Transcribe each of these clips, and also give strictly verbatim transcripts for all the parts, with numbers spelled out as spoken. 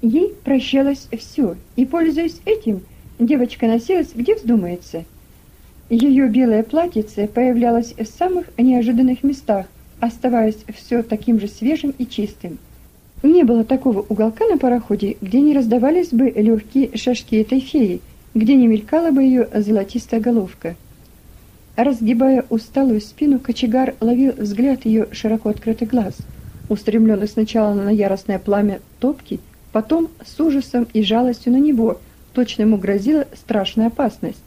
Ей прощалось все, и, пользуясь этим, девочка носилась, где вздумается. Ее белое платьице появлялось в самых неожиданных местах, оставаясь все таким же свежим и чистым. Не было такого уголка на пароходе, где не раздавались бы легкие шажки этой феи, где не мелькала бы ее золотистая головка. Разгибая усталую спину, кочегар ловил взгляд ее широко открытых глаз, устремленных сначала на яростное пламя топки, потом с ужасом и жалостью на него, точно ему грозила страшная опасность.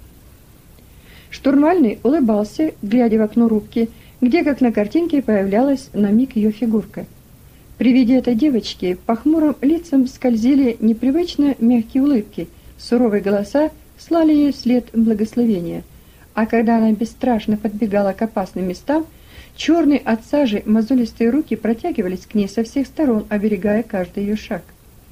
Штурмальный улыбался, глядя в окно рубки, где, как на картинке, появлялась на миг ее фигурка. При виде этой девочки по хмурым лицам скользили непривычно мягкие улыбки, суровые голоса слали ей вслед благословения. А когда она бесстрашно подбегала к опасным местам, черные от сажи мозолистые руки протягивались к ней со всех сторон, оберегая каждый ее шаг.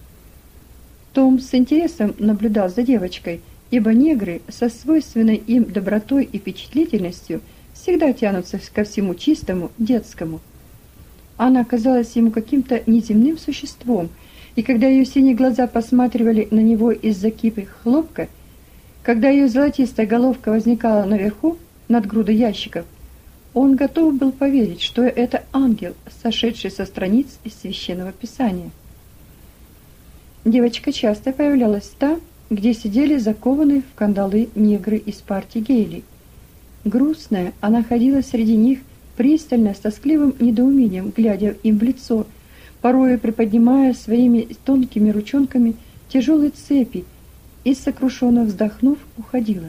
Том с интересом наблюдал за девочкой, ибо негры со свойственной им добротой и впечатлительностью всегда тянутся ко всему чистому, детскому. Она казалась ему каким-то неземным существом, и когда ее синие глаза посматривали на него из-за кипы хлопка, когда ее золотистая головка возникала наверху, над грудой ящиков, он готов был поверить, что это ангел, сошедший со страниц из священного писания. Девочка часто появлялась там, где сидели закованные в кандалы негры из партии Гейли. Грустная, она ходила среди них, пристально, с тоскливым недоумением, глядя им в лицо, порою приподнимая своими тонкими ручонками тяжелые цепи, и, сокрушенно вздохнув, уходила.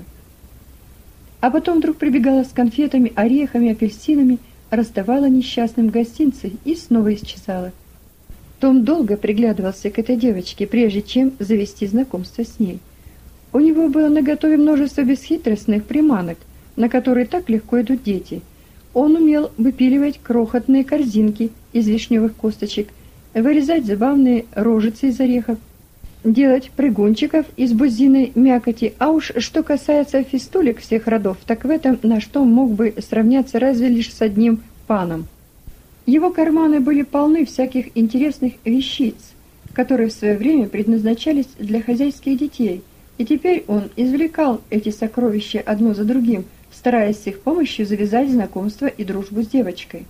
А потом вдруг прибегала с конфетами, орехами, апельсинами, раздавала несчастным гостинцы и снова исчезала. Том долго приглядывался к этой девочке, прежде чем завести знакомство с ней. У него было наготове множество бесхитростных приманок, на которые так легко идут дети. Он умел выпиливать крохотные корзинки из вишневых косточек, вырезать забавные рожицы из орехов, делать прыгунчиков из бузиной мякоти, а уж что касается фистулек всех родов, так в этом на что мог бы сравняться разве лишь с одним паном. Его карманы были полны всяких интересных вещиц, которые в свое время предназначались для хозяйских детей, и теперь он извлекал эти сокровища одно за другим, стараясь с их помощью завязать знакомство и дружбу с девочкой.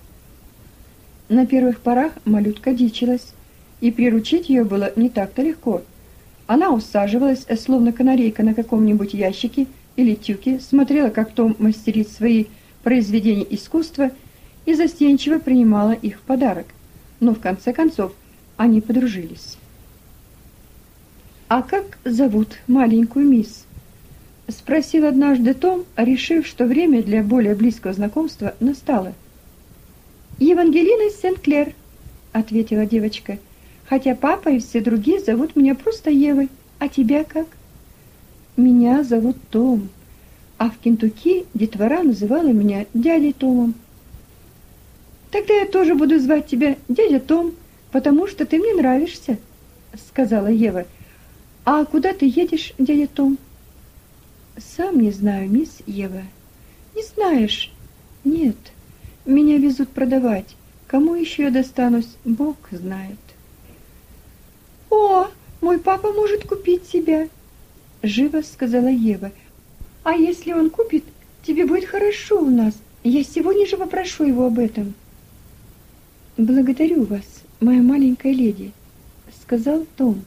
На первых порах малютка дичилась, и приручить ее было не так-то легко. Она усаживалась, словно канарейка, на каком-нибудь ящике или тюке, смотрела, как Том мастерит свои произведения искусства, и застенчиво принимала их в подарок. Но в конце концов они подружились. «А как зовут маленькую мисс?» — спросил однажды Том, решив, что время для более близкого знакомства настало. «Евангелина Сент-Клер», — ответила девочка, «хотя папа и все другие зовут меня просто Евой. А тебя как?» «Меня зовут Том, а в Кентукки детвора называла меня дядей Томом». «Тогда я тоже буду звать тебя дядя Том, потому что ты мне нравишься», — сказала Ева. «А куда ты едешь, дядя Том?» «Сам не знаю, мисс Ева». «Не знаешь?» «Нет, меня везут продавать. Кому еще я достанусь, Бог знает». «О, мой папа может купить тебя», — живо сказала Ева. «А если он купит, тебе будет хорошо у нас. Я сегодня же попрошу его об этом». «Благодарю вас, моя маленькая леди», — сказал Том.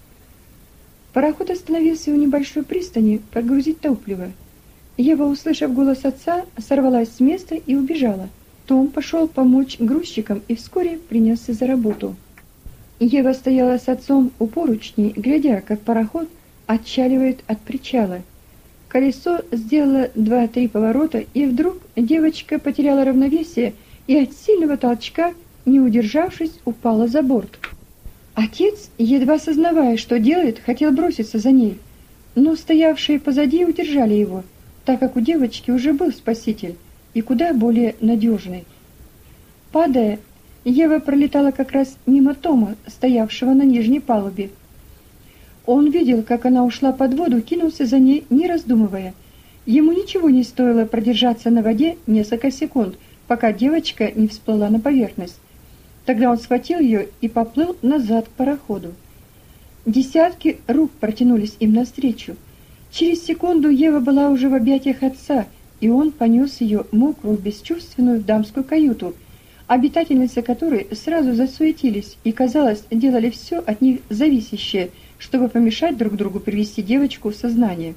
Пароход остановился у небольшой пристани прогрузить топливо. Ева, услышав голос отца, сорвалась с места и убежала. Том пошел помочь грузчикам и вскоре принялся за работу. Ева стояла с отцом у поручней, глядя, как пароход отчаливает от причала. Колесо сделало два-три поворота, и вдруг девочка потеряла равновесие и от сильного толчка, не удержавшись, упала за борт. Отец, едва сознавая, что делает, хотел броситься за ней, но стоявшие позади удержали его, так как у девочки уже был спаситель, и куда более надежный. Падая, Ева пролетала как раз мимо Тома, стоявшего на нижней палубе. Он видел, как она ушла под воду, кинулся за ней, не раздумывая. Ему ничего не стоило продержаться на воде несколько секунд, пока девочка не всплыла на поверхность. Тогда он схватил ее и поплыл назад к пароходу. Десятки рук протянулись им навстречу. Через секунду Ева была уже в объятиях отца, и он понес ее мокрую, бесчувственную в дамскую каюту, обитательницы которой сразу засуетились и, казалось, делали все от них зависящее, чтобы помешать друг другу привести девочку в сознание.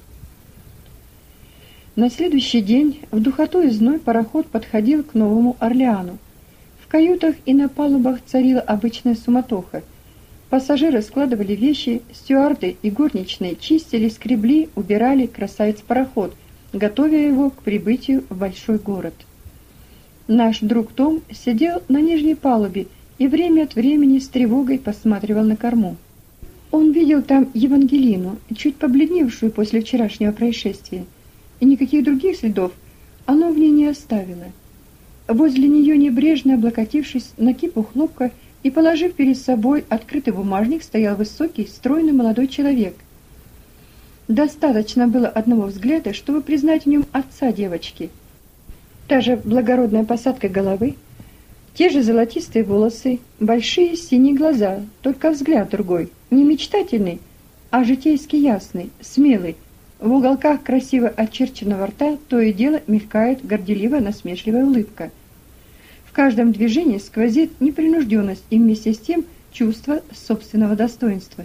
На следующий день в духоту и зной пароход подходил к Новому Орлеану. В каютах и на палубах царила обычная суматоха. Пассажиры складывали вещи, стюарды и горничные чистили, скребли, убирали красавец-пароход, готовя его к прибытию в большой город. Наш друг Том сидел на нижней палубе и время от времени с тревогой посматривал на корму. Он видел там Евангелину, чуть побледневшую после вчерашнего происшествия, и никаких других следов оно в ней не оставило. Возле нее, небрежно облокотившись на кипу хлопка и положив перед собой открытый бумажник, стоял высокий, стройный молодой человек. Достаточно было одного взгляда, чтобы признать в нем отца девочки. Та же благородная посадка головы, те же золотистые волосы, большие синие глаза, только взгляд другой, не мечтательный, а житейски ясный, смелый. В уголках красиво очерченного рта то и дело мелькает горделивая насмешливая улыбка. В каждом движении сквозит непринужденность и вместе с тем чувство собственного достоинства.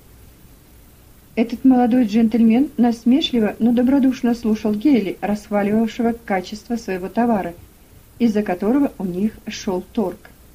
Этот молодой джентльмен насмешливо, но добродушно слушал Гейли, расхваливавшего качество своего товара, из-за которого у них шел торг.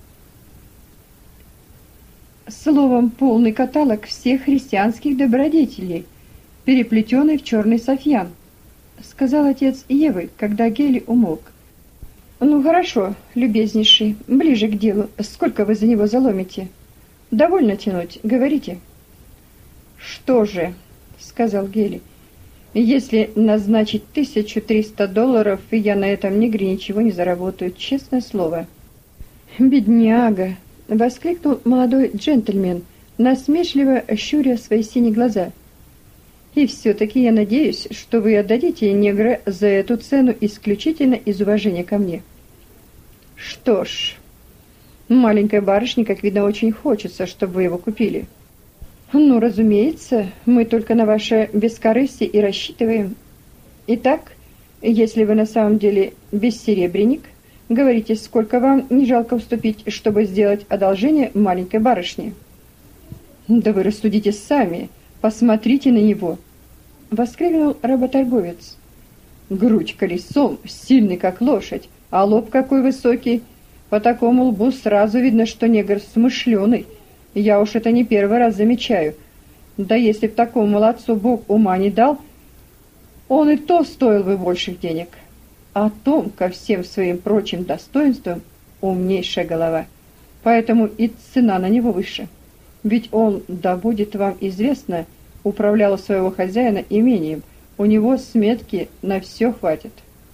Словом, полный каталог всех христианских добродетелей, переплетенный в черный софьян, сказал отец Евы, когда Гейли умолк. Ну хорошо, любезнейший, ближе к делу. Сколько вы за него заломите? Довольно тянуть, говорите. Что же, сказал Гейли, если назначить тысячу триста долларов, и я на этом негре ничего не заработаю, честное слово. Бедняга, воскликнул молодой джентльмен, насмешливо щуря свои синие глаза. И все-таки я надеюсь, что вы отдадите негра за эту цену исключительно из уважения ко мне. Что ж, маленькой барышне, как видно, очень хочется, чтобы вы его купили. Ну, разумеется, мы только на ваше бескорыстие и рассчитываем. Итак, если вы на самом деле бессеребренник, говорите, сколько вам не жалко уступить, чтобы сделать одолжение маленькой барышне. Да вы рассудите сами, посмотрите на него, воскликнул работорговец. Грудь колесом, сильный как лошадь, а лоб какой высокий. По такому лбу сразу видно, что негр смышленый. Я уж это не первый раз замечаю. Да если б такому молодцу Бог ума не дал, он и то стоил бы больших денег. А Том ко всем своим прочим достоинствам умнейшая голова. Поэтому и цена на него выше. Ведь он, да будет вам известно, управлял у своего хозяина имением. У него сметки на все хватит.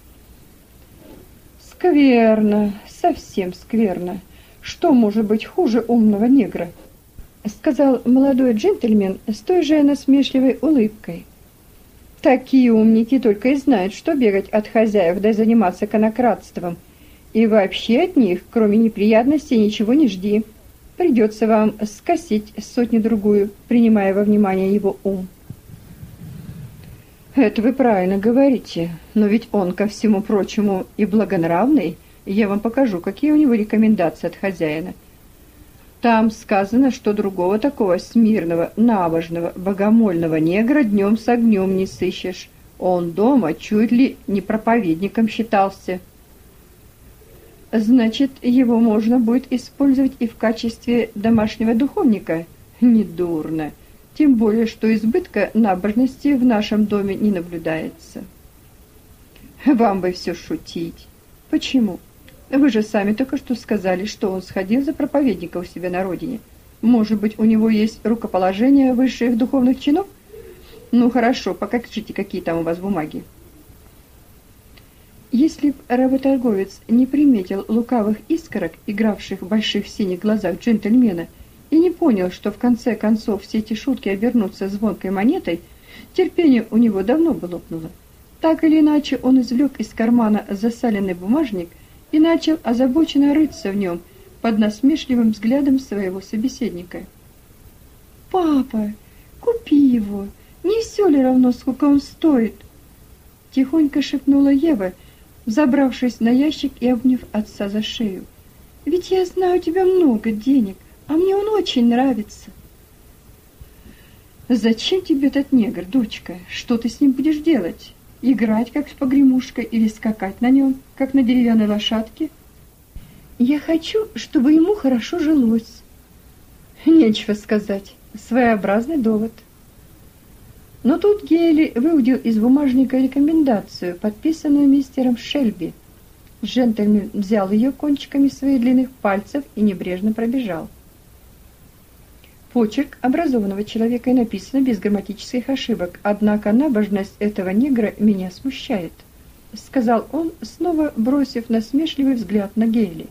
Скверно, совсем скверно. Что может быть хуже умного негра? Сказал молодой джентльмен с той же насмешливой улыбкой. Такие умники только и знают, что бегать от хозяев да заниматься конократством. И вообще от них, кроме неприятностей, ничего не жди. Придется вам скосить сотню-другую, принимая во внимание его ум. Это вы правильно говорите, но ведь он, ко всему прочему, и благонравный. Я вам покажу, какие у него рекомендации от хозяина. Там сказано, что другого такого смирного, набожного, богомольного негра днем с огнем не сыщешь. Он дома чуть ли не проповедником считался. Значит, его можно будет использовать и в качестве домашнего духовника? Недурно. Тем более, что избытка набожности в нашем доме не наблюдается. Вам бы все шутить. Почему? Вы же сами только что сказали, что он сходил за проповедника у себя на родине. Может быть, у него есть рукоположение высших духовных чинов? Ну хорошо, покажите, какие там у вас бумаги. Если б работорговец не приметил лукавых искорок, игравших в больших синих глазах джентльмена, и не понял, что в конце концов все эти шутки обернутся звонкой монетой, терпение у него давно бы лопнуло. Так или иначе, он извлек из кармана засаленный бумажник и начал озабоченно рыться в нем под насмешливым взглядом своего собеседника. «Папа, Купи его. Не все ли равно, сколько он стоит? Тихонько шепнула Ева, забравшись на ящик и обняв отца за шею. Ведь я знаю, у тебя много денег, а мне он очень нравится. Зачем тебе этот негр, дочка? Что ты с ним будешь делать? Играть, как с погремушкой, или скакать на нем, как на деревянной лошадке? Я хочу, чтобы ему хорошо жилось. Нечего сказать. Своеобразный довод. Но тут Гейли выудил из бумажника рекомендацию, подписанную мистером Шельби. Джентльмен взял ее кончиками своих длинных пальцев и небрежно пробежал. Почерк образованного человека и написано без грамматических ошибок, однако набожность этого негра меня смущает, сказал он, снова бросив насмешливый взгляд на Гейли.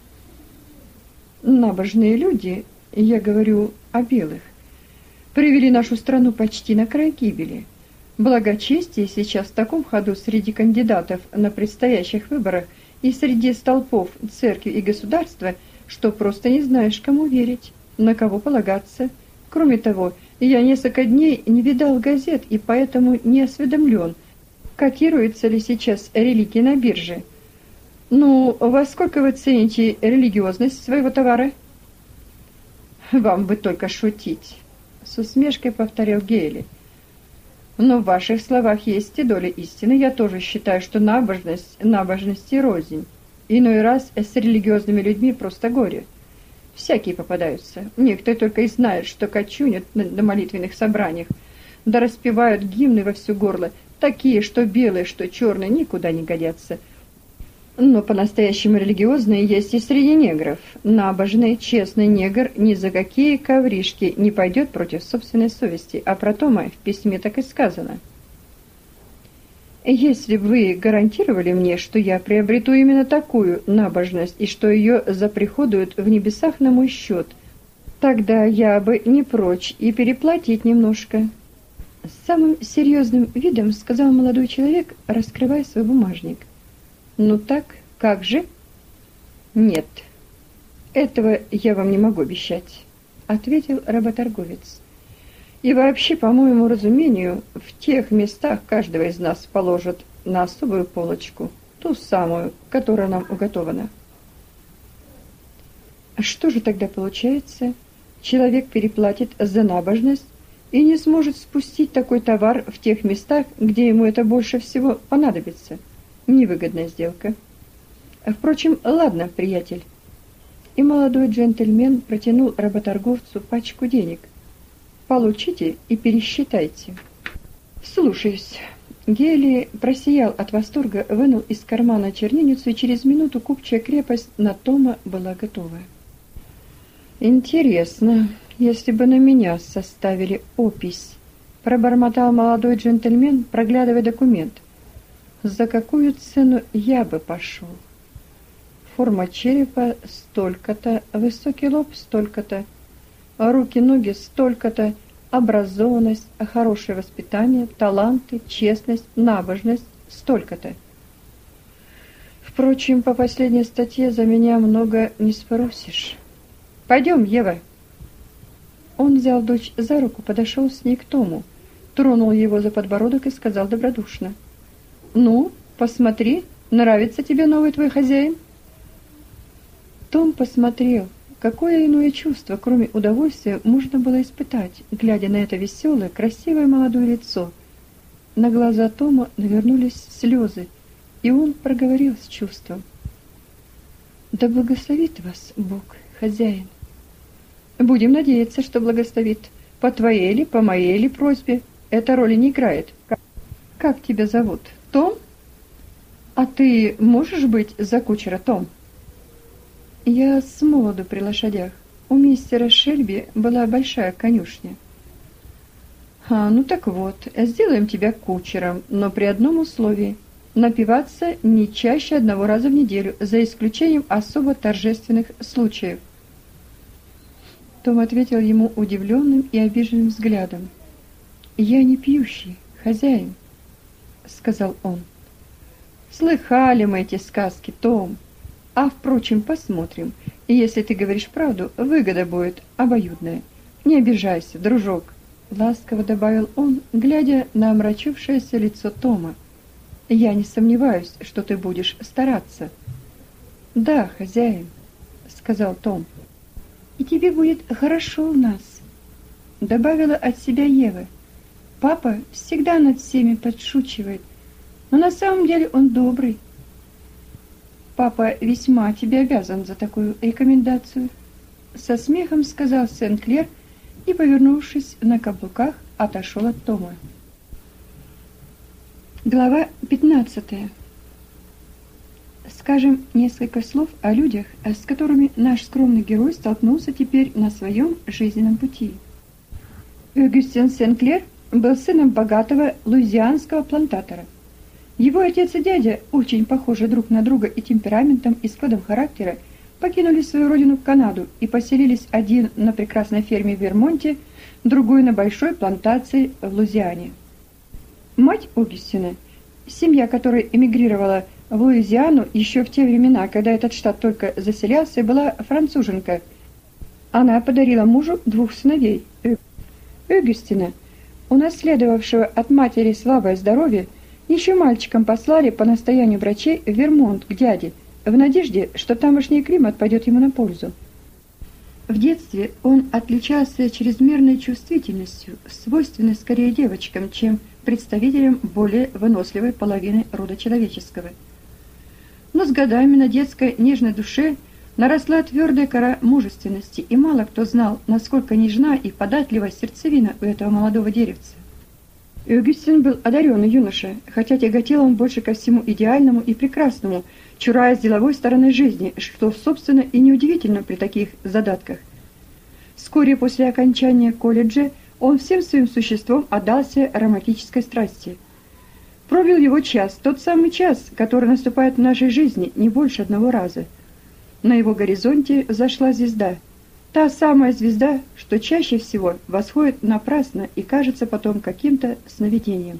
Набожные люди, я говорю о белых, привели нашу страну почти на край гибели. Благочестие сейчас в таком ходу среди кандидатов на предстоящих выборах и среди столпов церкви и государства, что просто не знаешь, кому верить, на кого полагаться. Кроме того, я несколько дней не видал газет и поэтому не осведомлен, котируется ли сейчас религия на бирже. Ну, во сколько вы цените религиозность своего товара? Вам бы только шутить, с усмешкой повторил Гейли. Но в ваших словах есть и доля истины. Я тоже считаю, что набожность, набожность и рознь. Иной раз с религиозными людьми просто горе. Всякие попадаются. Некоторые только и знают, что кочунят на, на молитвенных собраниях, да распевают гимны во всё горло, такие, что белые, что черные, никуда не годятся. Но по-настоящему религиозные есть и среди негров. Набожный, честный негр ни за какие ковришки не пойдет против собственной совести, а про Тома в письме так и сказано. Если бы вы гарантировали мне, что я приобрету именно такую набожность и что ее заприходуют в небесах на мой счет, тогда я бы не прочь и переплатить немножко. С самым серьезным видом сказал молодой человек, раскрывая свой бумажник. Ну так, как же? Нет. Этого я вам не могу обещать, ответил работорговец. И вообще, по моему разумению, в тех местах каждого из нас положат на особую полочку, ту самую, которая нам уготована. Что же тогда получается? Человек переплатит за набожность и не сможет спустить такой товар в тех местах, где ему это больше всего понадобится. Невыгодная сделка. Впрочем, ладно, приятель. И молодой джентльмен протянул работорговцу пачку денег. Получите и пересчитайте. Слушаюсь. Гейли просиял от восторга, вынул из кармана чернильницу, и через минуту купчая крепость на Тома была готова. Интересно, если бы на меня составили опись, пробормотал молодой джентльмен, проглядывая документ. За какую цену я бы пошел? Форма черепа столько-то, высокий лоб столько-то, руки-ноги столько-то, образованность, хорошее воспитание, таланты, честность, набожность столько-то. Впрочем, по последней статье за меня много не спросишь. Пойдем, Ева. Он взял дочь за руку, подошел с ней к Тому, тронул его за подбородок и сказал добродушно: «Ну, посмотри, нравится тебе новый твой хозяин?» Том посмотрел. Какое иное чувство, кроме удовольствия, можно было испытать, глядя на это веселое, красивое молодое лицо? На глаза Тома навернулись слезы, и он проговорил с чувством: «Да благословит вас Бог, хозяин». «Будем надеяться, что благословит. По твоей или по моей или просьбе. Это роли не играет. Как тебя зовут? Том? А ты можешь быть за кучера, Том?» «Я с молоду при лошадях. У мистера Шельби была большая конюшня». «А, ну так вот, сделаем тебя кучером, но при одном условии: напиваться не чаще одного раза в неделю, за исключением особо торжественных случаев». Том ответил ему удивленным и обиженным взглядом. «Я не пьющий, хозяин», — сказал он. «Слыхали мы эти сказки, Том. А, впрочем, посмотрим. И если ты говоришь правду, выгода будет обоюдная. Не обижайся, дружок. ласково добавил он, глядя на омрачившееся лицо Тома. Я не сомневаюсь, что ты будешь стараться. Да, хозяин, сказал Том. И тебе будет хорошо у нас, добавила от себя Ева. Папа всегда над всеми подшучивает, но на самом деле он добрый. Папа весьма тебе обязан за такую рекомендацию, со смехом сказал Сен-Клер и, повернувшись на каблуках, отошел от Тома. Глава пятнадцатая. Скажем несколько слов о людях, с которыми наш скромный герой столкнулся теперь на своем жизненном пути. Огюстен Сен-Клер был сыном богатого луизианского плантатора. Его отец и дядя, очень похожи друг на друга и темпераментом, и складом характера, покинули свою родину в Канаду и поселились один на прекрасной ферме в Вермонте, другой на большой плантации в Луизиане. Мать Огюстена, семья которой эмигрировала в Луизиану еще в те времена, когда этот штат только заселялся, была француженка. Она подарила мужу двух сыновей. Огюстена, унаследовавшего от матери слабое здоровье, еще мальчиком послали по настоянию врачей в Вермонт к дяде, в надежде, что тамошний климат пойдет ему на пользу. В детстве он отличался чрезмерной чувствительностью, свойственной скорее девочкам, чем представителям более выносливой половины рода человеческого. Но с годами на детской нежной душе наросла твердая кора мужественности, и мало кто знал, насколько нежна и податлива сердцевина у этого молодого деревца. Огюстен был одаренный юноша, хотя тяготел он больше ко всему идеальному и прекрасному, чураясь деловой стороны жизни, что, собственно, и неудивительно при таких задатках. Вскоре после окончания колледжа он всем своим существом отдался романтической страсти. Пробил его час, тот самый час, который наступает в нашей жизни не больше одного раза. На его горизонте взошла звезда. Та самая звезда, что чаще всего восходит напрасно и кажется потом каким-то сновидением.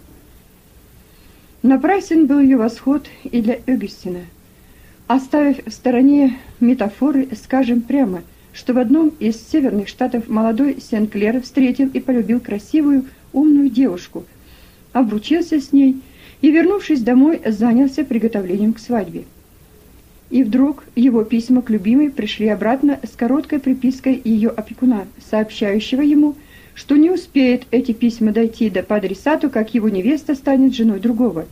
Напрасен был ее восход и для Огюстена. Оставив в стороне метафоры, скажем прямо, что в одном из северных штатов молодой Сен-Клер встретил и полюбил красивую, умную девушку, обручился с ней и, вернувшись домой, занялся приготовлением к свадьбе. И вдруг его письма к любимой пришли обратно с короткой припиской ее опекуна, сообщающего ему, что не успеет эти письма дойти до по адресату, как его невеста станет женой другого.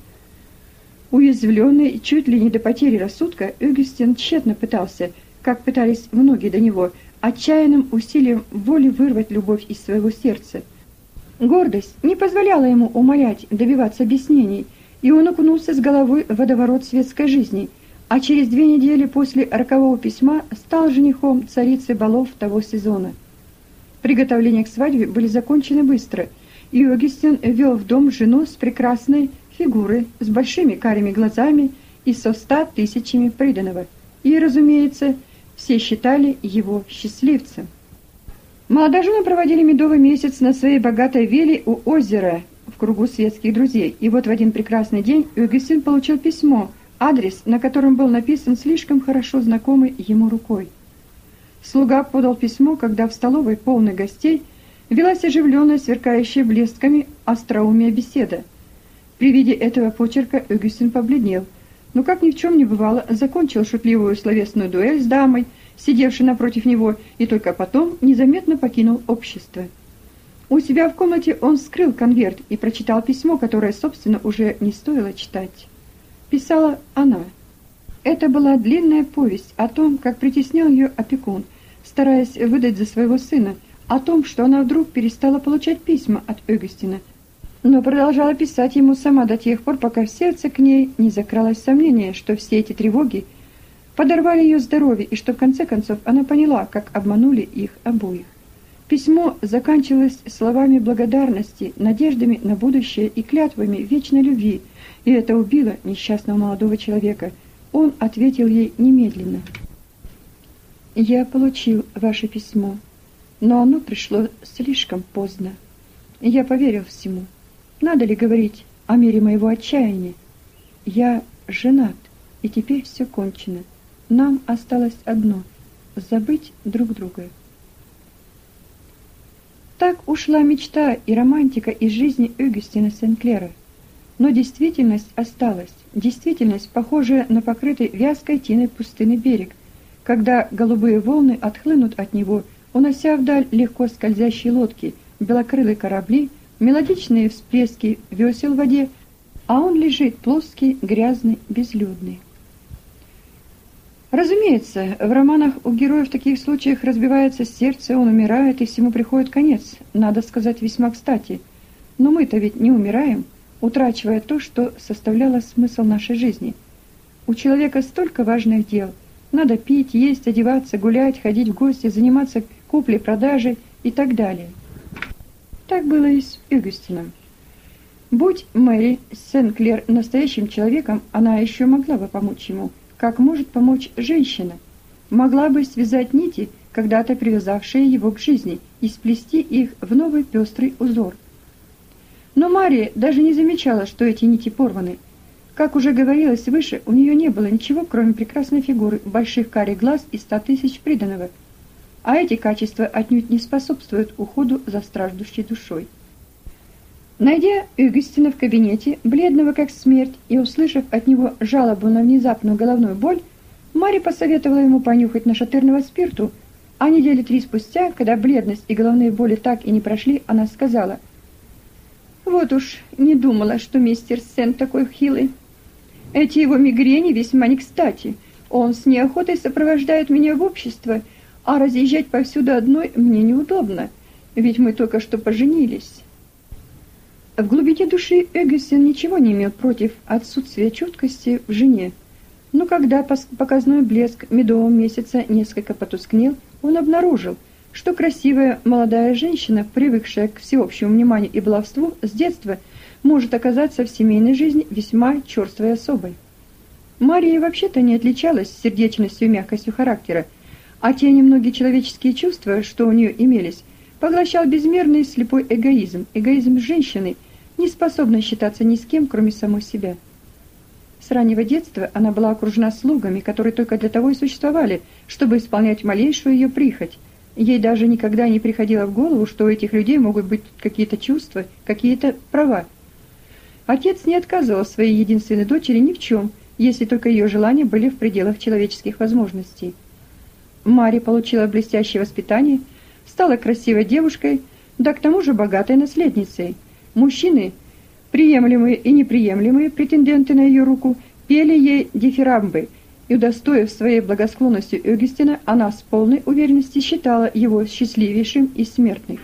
Уязвленный чуть ли не до потери рассудка, Огюстен тщетно пытался, как пытались многие до него, отчаянным усилием воли вырвать любовь из своего сердца. Гордость не позволяла ему умолять, добиваться объяснений, и он окунулся с головой в водоворот светской жизни, а через две недели после рокового письма стал женихом царицы балов того сезона. Приготовления к свадьбе были закончены быстро, и Огюстен вел в дом жену с прекрасной фигурой, с большими карими глазами и со ста тысячами приданого. И, разумеется, все считали его счастливцем. Молодожены проводили медовый месяц на своей богатой вилле у озера в кругу светских друзей, и вот в один прекрасный день Огюстен получил письмо, адрес, на котором был написан слишком хорошо знакомой ему рукой. Слуга подал письмо, когда в столовой, полной гостей, велась оживленная, сверкающая блесками остроумия беседа. При виде этого почерка Огюстен побледнел, но, как ни в чем не бывало, закончил шутливую словесную дуэль с дамой, сидевшей напротив него, и только потом незаметно покинул общество. У себя в комнате он вскрыл конверт и прочитал письмо, которое, собственно, уже не стоило читать. Писала она. Это была длинная повесть о том, как притеснял ее опекун, стараясь выдать за своего сына, о том, что она вдруг перестала получать письма от Огюстена, но продолжала писать ему сама до тех пор, пока в сердце к ней не закралось сомнение, что все эти тревоги подорвали ее здоровье, и что в конце концов она поняла, как обманули их обоих. Письмо заканчивалось словами благодарности, надеждами на будущее и клятвами вечной любви, и это убило несчастного молодого человека. Он ответил ей немедленно. «Я получил ваше письмо, но оно пришло слишком поздно. Я поверил всему. Надо ли говорить о мере моего отчаяния? Я женат, и теперь все кончено. Нам осталось одно — забыть друг друга». Так Так ушла мечта и романтика из жизни Огюстена Сен-Клера. Но действительность осталась, действительность, похожая на покрытый вязкой тиной пустынный берег, когда голубые волны отхлынут от него, унося вдаль легко скользящие лодки, белокрылые корабли, мелодичные всплески весел в воде, а он лежит плоский, грязный, безлюдный. Разумеется, в романах у героев в таких случаях разбивается сердце, он умирает, и всему приходит конец, надо сказать, весьма кстати. Но мы-то ведь не умираем, утрачивая то, что составляло смысл нашей жизни. У человека столько важных дел. Надо пить, есть, одеваться, гулять, ходить в гости, заниматься куплей-продажей и так далее. Так было и с Огюстеном. Будь Мэри Сен-Клер настоящим человеком, она еще могла бы помочь ему, как может помочь женщина. Могла бы связать нити, когда-то привязавшие его к жизни, и сплести их в новый пестрый узор. Но Мария даже не замечала, что эти нити порваны. Как уже говорилось выше, у нее не было ничего, кроме прекрасной фигуры, больших карих глаз и ста тысяч приданого. А эти качества отнюдь не способствуют уходу за страждущей душой. Найдя Огюстена в кабинете, бледного как смерть, и услышав от него жалобу на внезапную головную боль, Мария посоветовала ему понюхать нашатырного спирту, а недели три спустя, когда бледность и головные боли так и не прошли, она сказала: «Вот уж не думала, что мистер Сен такой хилый. Эти его мигрени весьма не кстати. Он с неохотой сопровождает меня в общество, а разъезжать повсюду одной мне неудобно, ведь мы только что поженились». В глубине души Огюстен ничего не имел против отсутствия чуткости в жене, но когда показной блеск медового месяца несколько потускнел, он обнаружил, что красивая молодая женщина, привыкшая к всеобщему вниманию и баловству с детства, может оказаться в семейной жизни весьма черствой особой. Мария вообще-то не отличалась сердечностью и мягкостью характера, а те немногие человеческие чувства, что у нее имелись, поглощал безмерный слепой эгоизм, эгоизм женщины, не способной считаться ни с кем, кроме самой себя. С раннего детства она была окружена слугами, которые только для того и существовали, чтобы исполнять малейшую ее прихоть. Ей даже никогда не приходило в голову, что у этих людей могут быть какие-то чувства, какие-то права. Отец не отказывал своей единственной дочери ни в чем, если только ее желания были в пределах человеческих возможностей. Мария получила блестящее воспитание, стала красивой девушкой, да к тому же богатой наследницей. Мужчины, приемлемые и неприемлемые претенденты на ее руку, пели ей дифирамбы, и, удостоив своей благосклонностью Огюстена, она с полной уверенностью считала его счастливейшим из смертных.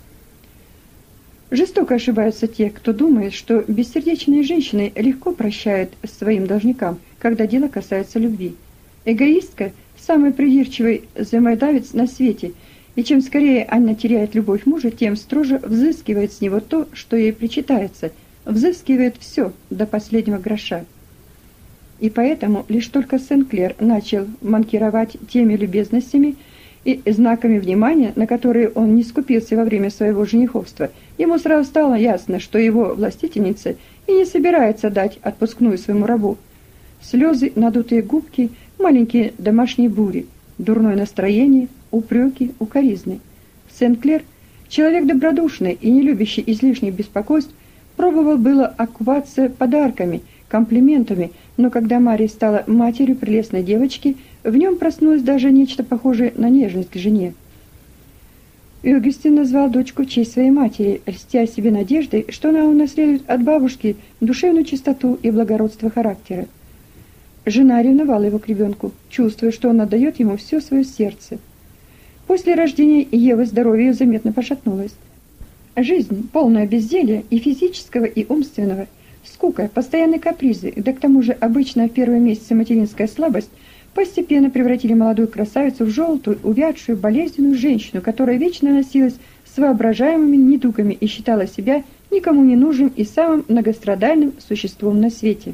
Жестоко ошибаются те, кто думает, что бессердечные женщины легко прощают своим должникам, когда дело касается любви. Эгоистка – самый придирчивый взаимодавец на свете, и чем скорее она теряет любовь мужа, тем строже взыскивает с него то, что ей причитается, взыскивает все до последнего гроша. И поэтому лишь только Сен-Клер начал манкировать теми любезностями и знаками внимания, на которые он не скупился во время своего жениховства, ему сразу стало ясно, что его властительница и не собирается дать отпускную своему рабу. Слезы, надутые губки, маленькие домашние бури, дурное настроение, упреки, укоризны. Сен-Клер, человек добродушный и не любящий излишних беспокойств, пробовал было оккупаться подарками, комплиментами, но когда Мария стала матерью прелестной девочки, в нем проснулось даже нечто похожее на нежность к жене. Огюстен назвал дочку в честь своей матери, льстя себе надеждой, что она унаследует от бабушки душевную чистоту и благородство характера. Жена ревновала его к ребенку, чувствуя, что он отдает ему все свое сердце. После рождения Евы здоровье заметно пошатнулось. Жизнь, полная безделья и физического, и умственного, скука, постоянные капризы, да к тому же обычно в первые месяцы материнская слабость постепенно превратили молодую красавицу в желтую, увядшую, болезненную женщину, которая вечно носилась с воображаемыми недугами и считала себя никому не нужным и самым многострадальным существом на свете.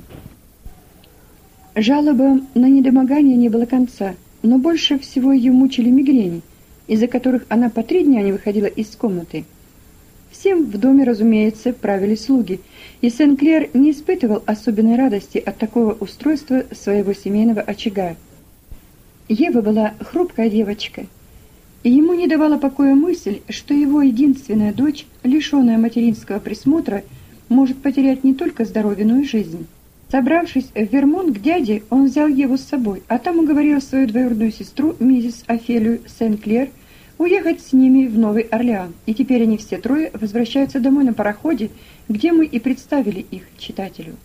Жалобам на недомогание не было конца, но больше всего ее мучили мигрени, из-за которых она по три дня не выходила из комнаты. Всем в доме, разумеется, правили слуги, и Сен-Клер не испытывал особенной радости от такого устройства своего семейного очага. Ева была хрупкая девочка. И ему не давала покоя мысль, что его единственная дочь, лишенная материнского присмотра, может потерять не только здоровье, но и жизнь. Собравшись в Вермонт к дяде, он взял Еву с собой, а там уговорил свою двоюродную сестру, миссис Офелию Сен-Клер, уехать с ними в Новый Орлеан. И теперь они все трое возвращаются домой на пароходе, где мы и представили их читателю.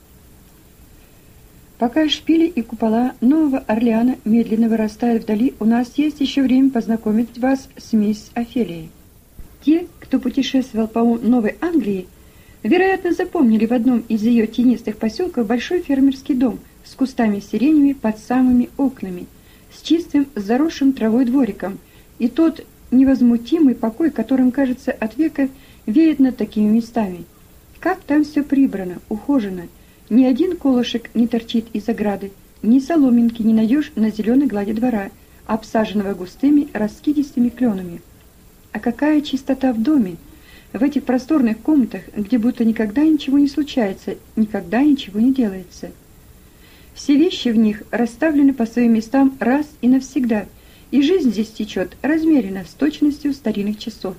Пока шпили и купола Нового Орлеана медленно вырастают вдали, у нас есть еще время познакомить вас с мисс Офелией. Те, кто путешествовал по Новой Англии, вероятно, запомнили в одном из ее тенистых поселков большой фермерский дом с кустами сиреневыми под самыми окнами, с чистым, заросшим травой двориком, и тот невозмутимый покой, которым, кажется, от века веет над такими местами. Как там все прибрано, ухожено. Ни один колышек не торчит из ограды, ни соломинки не найдешь на зеленой глади двора, обсаженного густыми раскидистыми кленами. А какая чистота в доме! В этих просторных комнатах, где будто никогда ничего не случается, никогда ничего не делается. Все вещи в них расставлены по своим местам раз и навсегда, и жизнь здесь течет размеренно, с точностью старинных часов.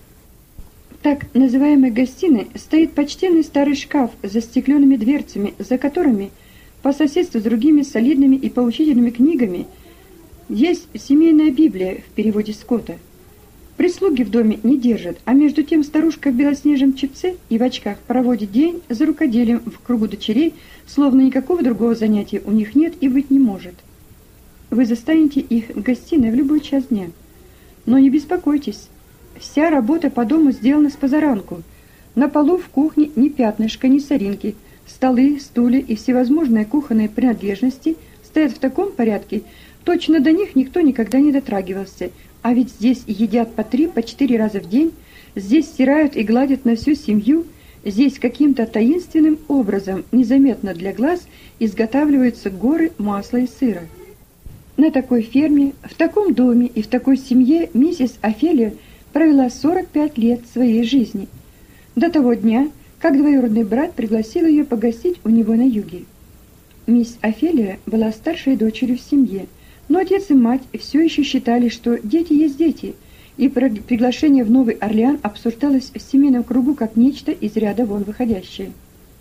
В так называемой гостиной стоит почтенный старый шкаф с застекленными дверцами, за которыми, по соседству с другими солидными и поучительными книгами, есть семейная Библия в переводе Скотта. Прислуги в доме не держат, а между тем старушка в белоснежном чепце и в очках проводит день за рукоделием в кругу дочерей, словно никакого другого занятия у них нет и быть не может. Вы застанете их в гостиной в любой час дня. Но не беспокойтесь, вся работа по дому сделана спозаранку. На полу в кухне ни пятнышка, ни соринки, столы, стулья и всевозможные кухонные принадлежности стоят в таком порядке, точно до них никто никогда не дотрагивался. А ведь здесь едят по три, по четыре раза в день, здесь стирают и гладят на всю семью, здесь каким-то таинственным образом, незаметно для глаз, изготавливаются горы масла и сыра. На такой ферме, в таком доме и в такой семье миссис Офелия провела сорок пять лет своей жизни, до того дня, как двоюродный брат пригласил ее погостить у него на юге. Мисс Офелия была старшей дочерью в семье, но отец и мать все еще считали, что дети есть дети, и приглашение в Новый Орлеан обсуждалось в семейном кругу как нечто из ряда вон выходящее.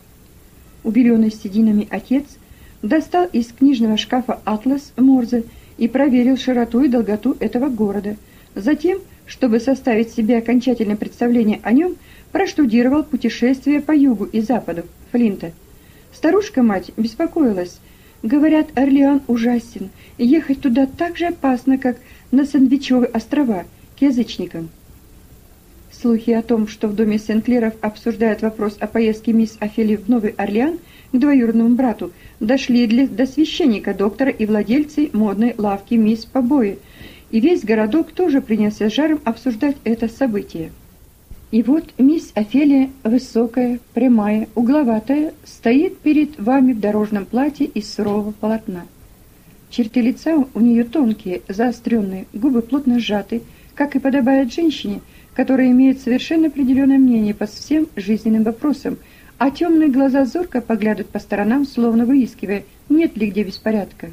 Убеленный сединами отец достал из книжного шкафа атлас Морзе и проверил широту и долготу этого города. Затем, чтобы составить себе окончательное представление о нем, проштудировал путешествие по югу и западу Флинта. Старушка-мать беспокоилась. Говорят, Орлеан ужасен, и ехать туда так же опасно, как на Сэндвичевые острова, к язычникам. Слухи о том, что в доме Сен-Клеров обсуждают вопрос о поездке мисс Офелии в Новый Орлеан к двоюродному брату, дошли для, до священника, доктора и владельцей модной лавки мисс Побои, и весь городок тоже принялся с жаром обсуждать это событие. И вот мисс Офелия, высокая, прямая, угловатая, стоит перед вами в дорожном платье из сурового полотна. Черты лица у нее тонкие, заостренные, губы плотно сжаты, как и подобает женщине, которая имеет совершенно определенное мнение по всем жизненным вопросам, а темные глаза зорко поглядывают по сторонам, словно выискивая, нет ли где беспорядка.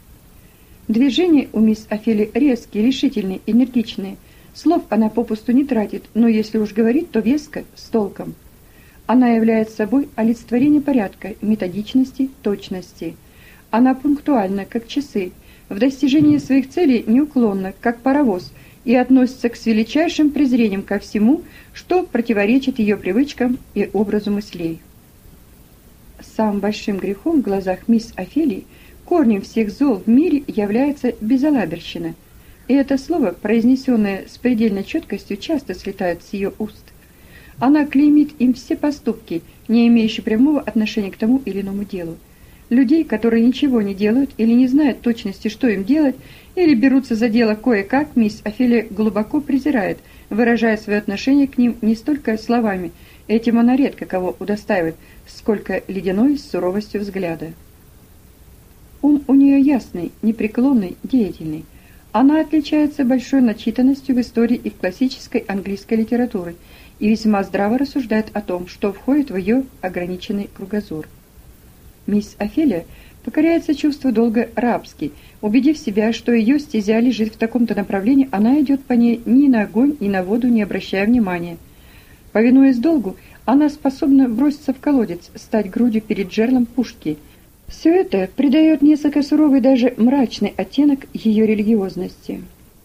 Движения у мисс Офелии резкие, решительные, энергичные. Слов она попусту не тратит, но если уж говорит, то веско, с толком. Она является собой олицетворение порядка, методичности, точности. Она пунктуальна, как часы, в достижении своих целей неуклонна, как паровоз, и относится с величайшим презрением ко всему, что противоречит ее привычкам и образу мыслей. Самым большим грехом в глазах мисс Офелии, корнем всех зол в мире, является безалаберщина. И это слово, произнесенное с предельной четкостью, часто слетает с ее уст. Она клеймит им все поступки, не имеющие прямого отношения к тому или иному делу. Людей, которые ничего не делают или не знают точности, что им делать, или берутся за дело кое-как, мисс Офелия глубоко презирает, выражая свое отношение к ним не столько словами, этим она редко кого удостаивает, сколько ледяной суровостью взгляда. Ум у нее ясный, непреклонный, деятельный. Она отличается большой начитанностью в истории и в классической английской литературе и весьма здраво рассуждает о том, что входит в ее ограниченный кругозор. Мисс Офелия покоряется чувству долга рабски. Убедив себя, что ее стезя лежит в таком-то направлении, она идет по ней ни на огонь, ни на воду, не обращая внимания. Повинуясь долгу, она способна броситься в колодец, стать грудью перед жерлом пушки. Все это придает несколько суровый, даже мрачный оттенок ее религиозности.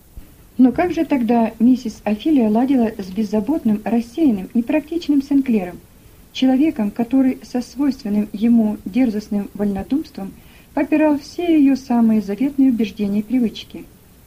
Но как же тогда миссис Офелия ладила с беззаботным, рассеянным, непрактичным Сенклером, человеком, который со свойственным ему дерзостным вольнодумством попирал все ее самые заветные убеждения и привычки?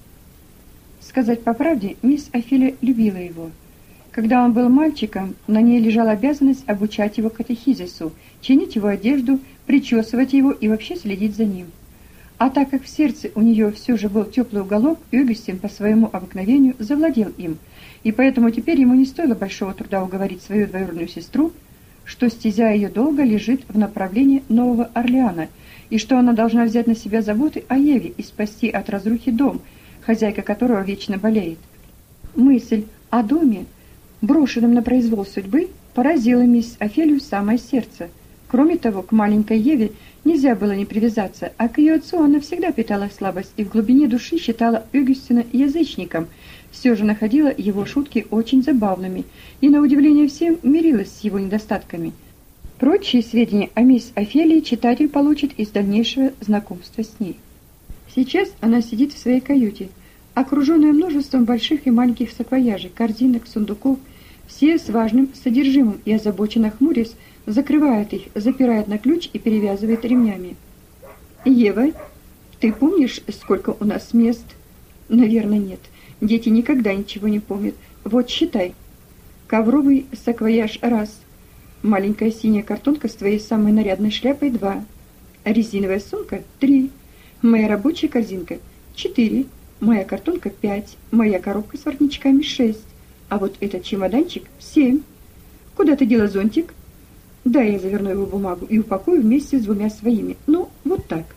Сказать по правде, мисс Офелия любила его. Когда он был мальчиком, на ней лежала обязанность обучать его катехизису, чинить его одежду, причесывать его и вообще следить за ним. А так как в сердце у нее все же был теплый уголок, Огюстин по своему обыкновению завладел им, и поэтому теперь ему не стоило большого труда уговорить свою двоюродную сестру, что стезя ее долго лежит в направлении Нового Орлеана, и что она должна взять на себя заботы о Еве и спасти от разрухи дом, хозяйка которого вечно болеет. Мысль о доме, брошенном на произвол судьбы, поразила мисс Офелию в самое сердце. Кроме того, к маленькой Еве нельзя было не привязаться, а к ее отцу она всегда питала слабость и в глубине души считала Огюстина язычником, все же находила его шутки очень забавными и, на удивление всем, мирилась с его недостатками. Прочие сведения о мисс Офелии читатель получит из дальнейшего знакомства с ней. Сейчас она сидит в своей каюте, окруженная множеством больших и маленьких саквояжей, корзинок, сундуков, все с важным содержимым, и озабоченно хмурясь, закрывает их, запирает на ключ и перевязывает ремнями. «Ева, ты помнишь, сколько у нас мест?» «Наверное, нет. Дети никогда ничего не помнят. Вот считай. Ковровый саквояж – раз. Маленькая синяя картонка с твоей самой нарядной шляпой – два. Резиновая сумка – три. Моя рабочая корзинка – четыре. Моя картонка – пять. Моя коробка с воротничками – шесть. А вот этот чемоданчик – семь. Куда ты дела зонтик?» «Да, я заверну его в бумагу и упакую вместе с двумя своими. Ну, вот так».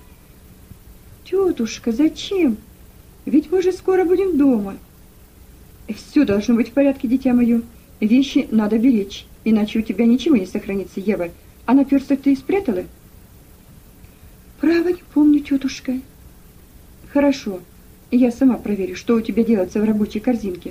«Тетушка, зачем? Ведь мы же скоро будем дома». «Все должно быть в порядке, дитя мое. Вещи надо беречь, иначе у тебя ничего не сохранится, Ева. А наперсток ты спрятала?» «Право не помню, тетушка». «Хорошо, я сама проверю, что у тебя делается в рабочей корзинке».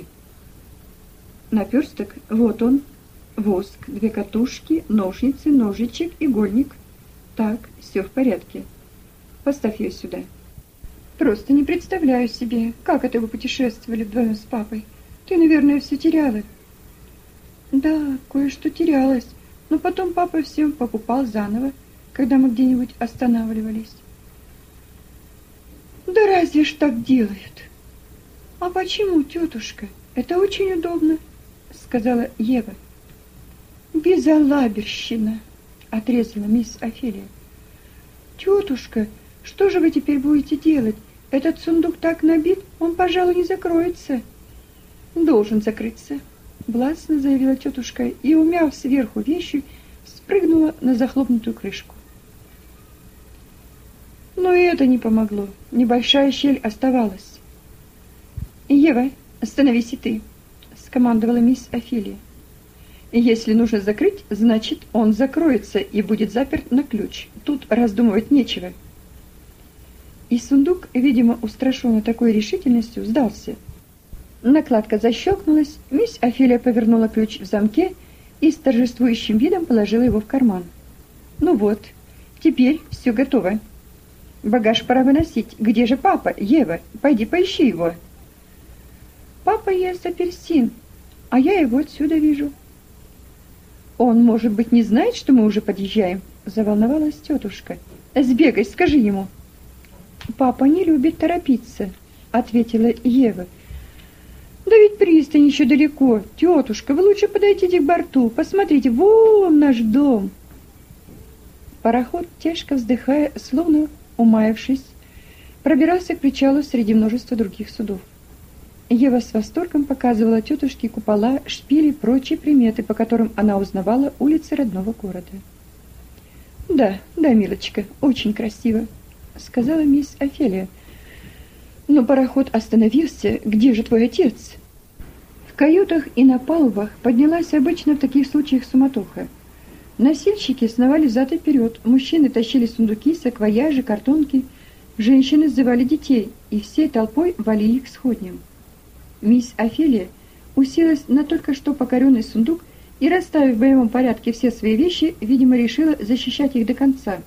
«Наперсток, вот он. Воск, две катушки, ножницы, ножичек, игольник. Так, все в порядке. Поставь ее сюда». «Просто не представляю себе, как это вы путешествовали вдвоем с папой. Ты, наверное, все теряла». «Да, кое-что терялось, но потом папа всем покупал заново, когда мы где-нибудь останавливались». «Да разве ж так делают?» «А почему, тетушка? Это очень удобно», — сказала Ева. «Безалаберщина», — отрезала мисс Офелия. «Тетушка, что же вы теперь будете делать? Этот сундук так набит, он, пожалуй, не закроется». «Должен закрыться», — властно заявила тетушка и, умяв сверху вещи, спрыгнула на захлопнутую крышку. Но и это не помогло. Небольшая щель оставалась. «Ева, остановись и ты», — скомандовала мисс Офелия. «Если нужно закрыть, значит, он закроется и будет заперт на ключ. Тут раздумывать нечего». И сундук, видимо, устрашенный такой решительностью, сдался. Накладка защелкнулась, мисс Офелия повернула ключ в замке и с торжествующим видом положила его в карман. «Ну вот, теперь все готово. Багаж пора выносить. Где же папа? Ева, пойди поищи его». «Папа ест апельсин, а я его отсюда вижу». «Он, может быть, не знает, что мы уже подъезжаем?» — заволновалась тетушка. «Сбегай, скажи ему». «Папа не любит торопиться», — ответила Ева. «Да ведь пристань еще далеко. Тетушка, вы лучше подойдите к борту. Посмотрите, вон наш дом». Пароход, тяжко вздыхая, словно умаявшись, пробирался к причалу среди множества других судов. Ева с восторгом показывала тетушке купола, шпили и прочие приметы, по которым она узнавала улицы родного города. «Да, да, милочка, очень красиво», — сказала мисс Офелия. «Но пароход остановился. Где же твой отец?» В каютах и на палубах поднялась обычно в таких случаях суматоха. Носильщики сновали взад и вперед, мужчины тащили сундуки, саквояжи, картонки, женщины сзывали детей и всей толпой валили к сходням. Мисс Офелия уселась на только что покоренный сундук и, расставив в боевом порядке все свои вещи, видимо, решила защищать их до конца.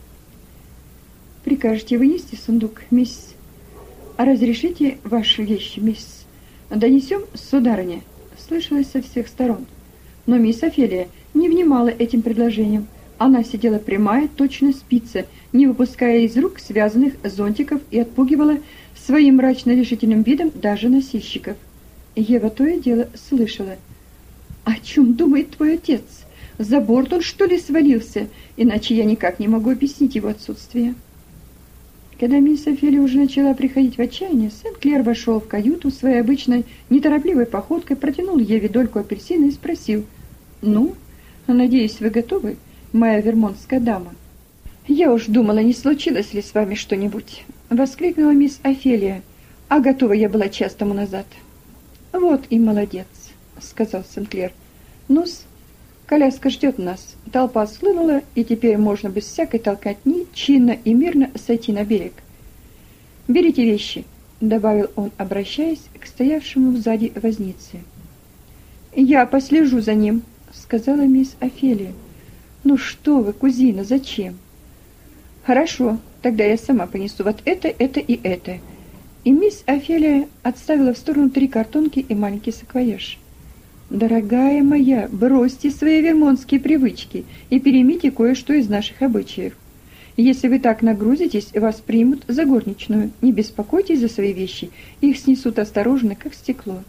«Прикажете вынести сундук, мисс? А разрешите ваши вещи, мисс? Донесем, сударыня?» Слышалось со всех сторон. Но мисс Офелия не внимала этим предложениям. Она сидела прямая, точно спица, не выпуская из рук связанных зонтиков, и отпугивала своим мрачно-решительным видом даже носильщиков. Ева то и дело слышала: «О чем думает твой отец? За борт он, что ли, свалился? Иначе я никак не могу объяснить его отсутствие». Когда мисс Офелия уже начала приходить в отчаяние, Сен-Клер вошел в каюту своей обычной неторопливой походкой, протянул Еве дольку апельсина и спросил: «Ну, надеюсь, вы готовы, моя вермонтская дама?» «Я уж думала, не случилось ли с вами что-нибудь?» — воскликнула мисс Офелия. «А готова я была час тому назад». «Вот и молодец», — сказал Сен-Клер. «Ну-с, коляска ждет нас. Толпа схлынула, и теперь можно без всякой толкотни чинно и мирно сойти на берег. Берите вещи», — добавил он, обращаясь к стоявшему сзади вознице. «Я послежу за ним», — сказала мисс Офелия. «Ну что вы, кузина, зачем?» «Хорошо, тогда я сама понесу вот это, это и это». И мисс Офелия отставила в сторону три картонки и маленький саквояж. «Дорогая моя, бросьте свои вермонтские привычки и переймите кое-что из наших обычаев. Если вы так нагрузитесь, вас примут за горничную. Не беспокойтесь за свои вещи, их снесут осторожно, как стекло».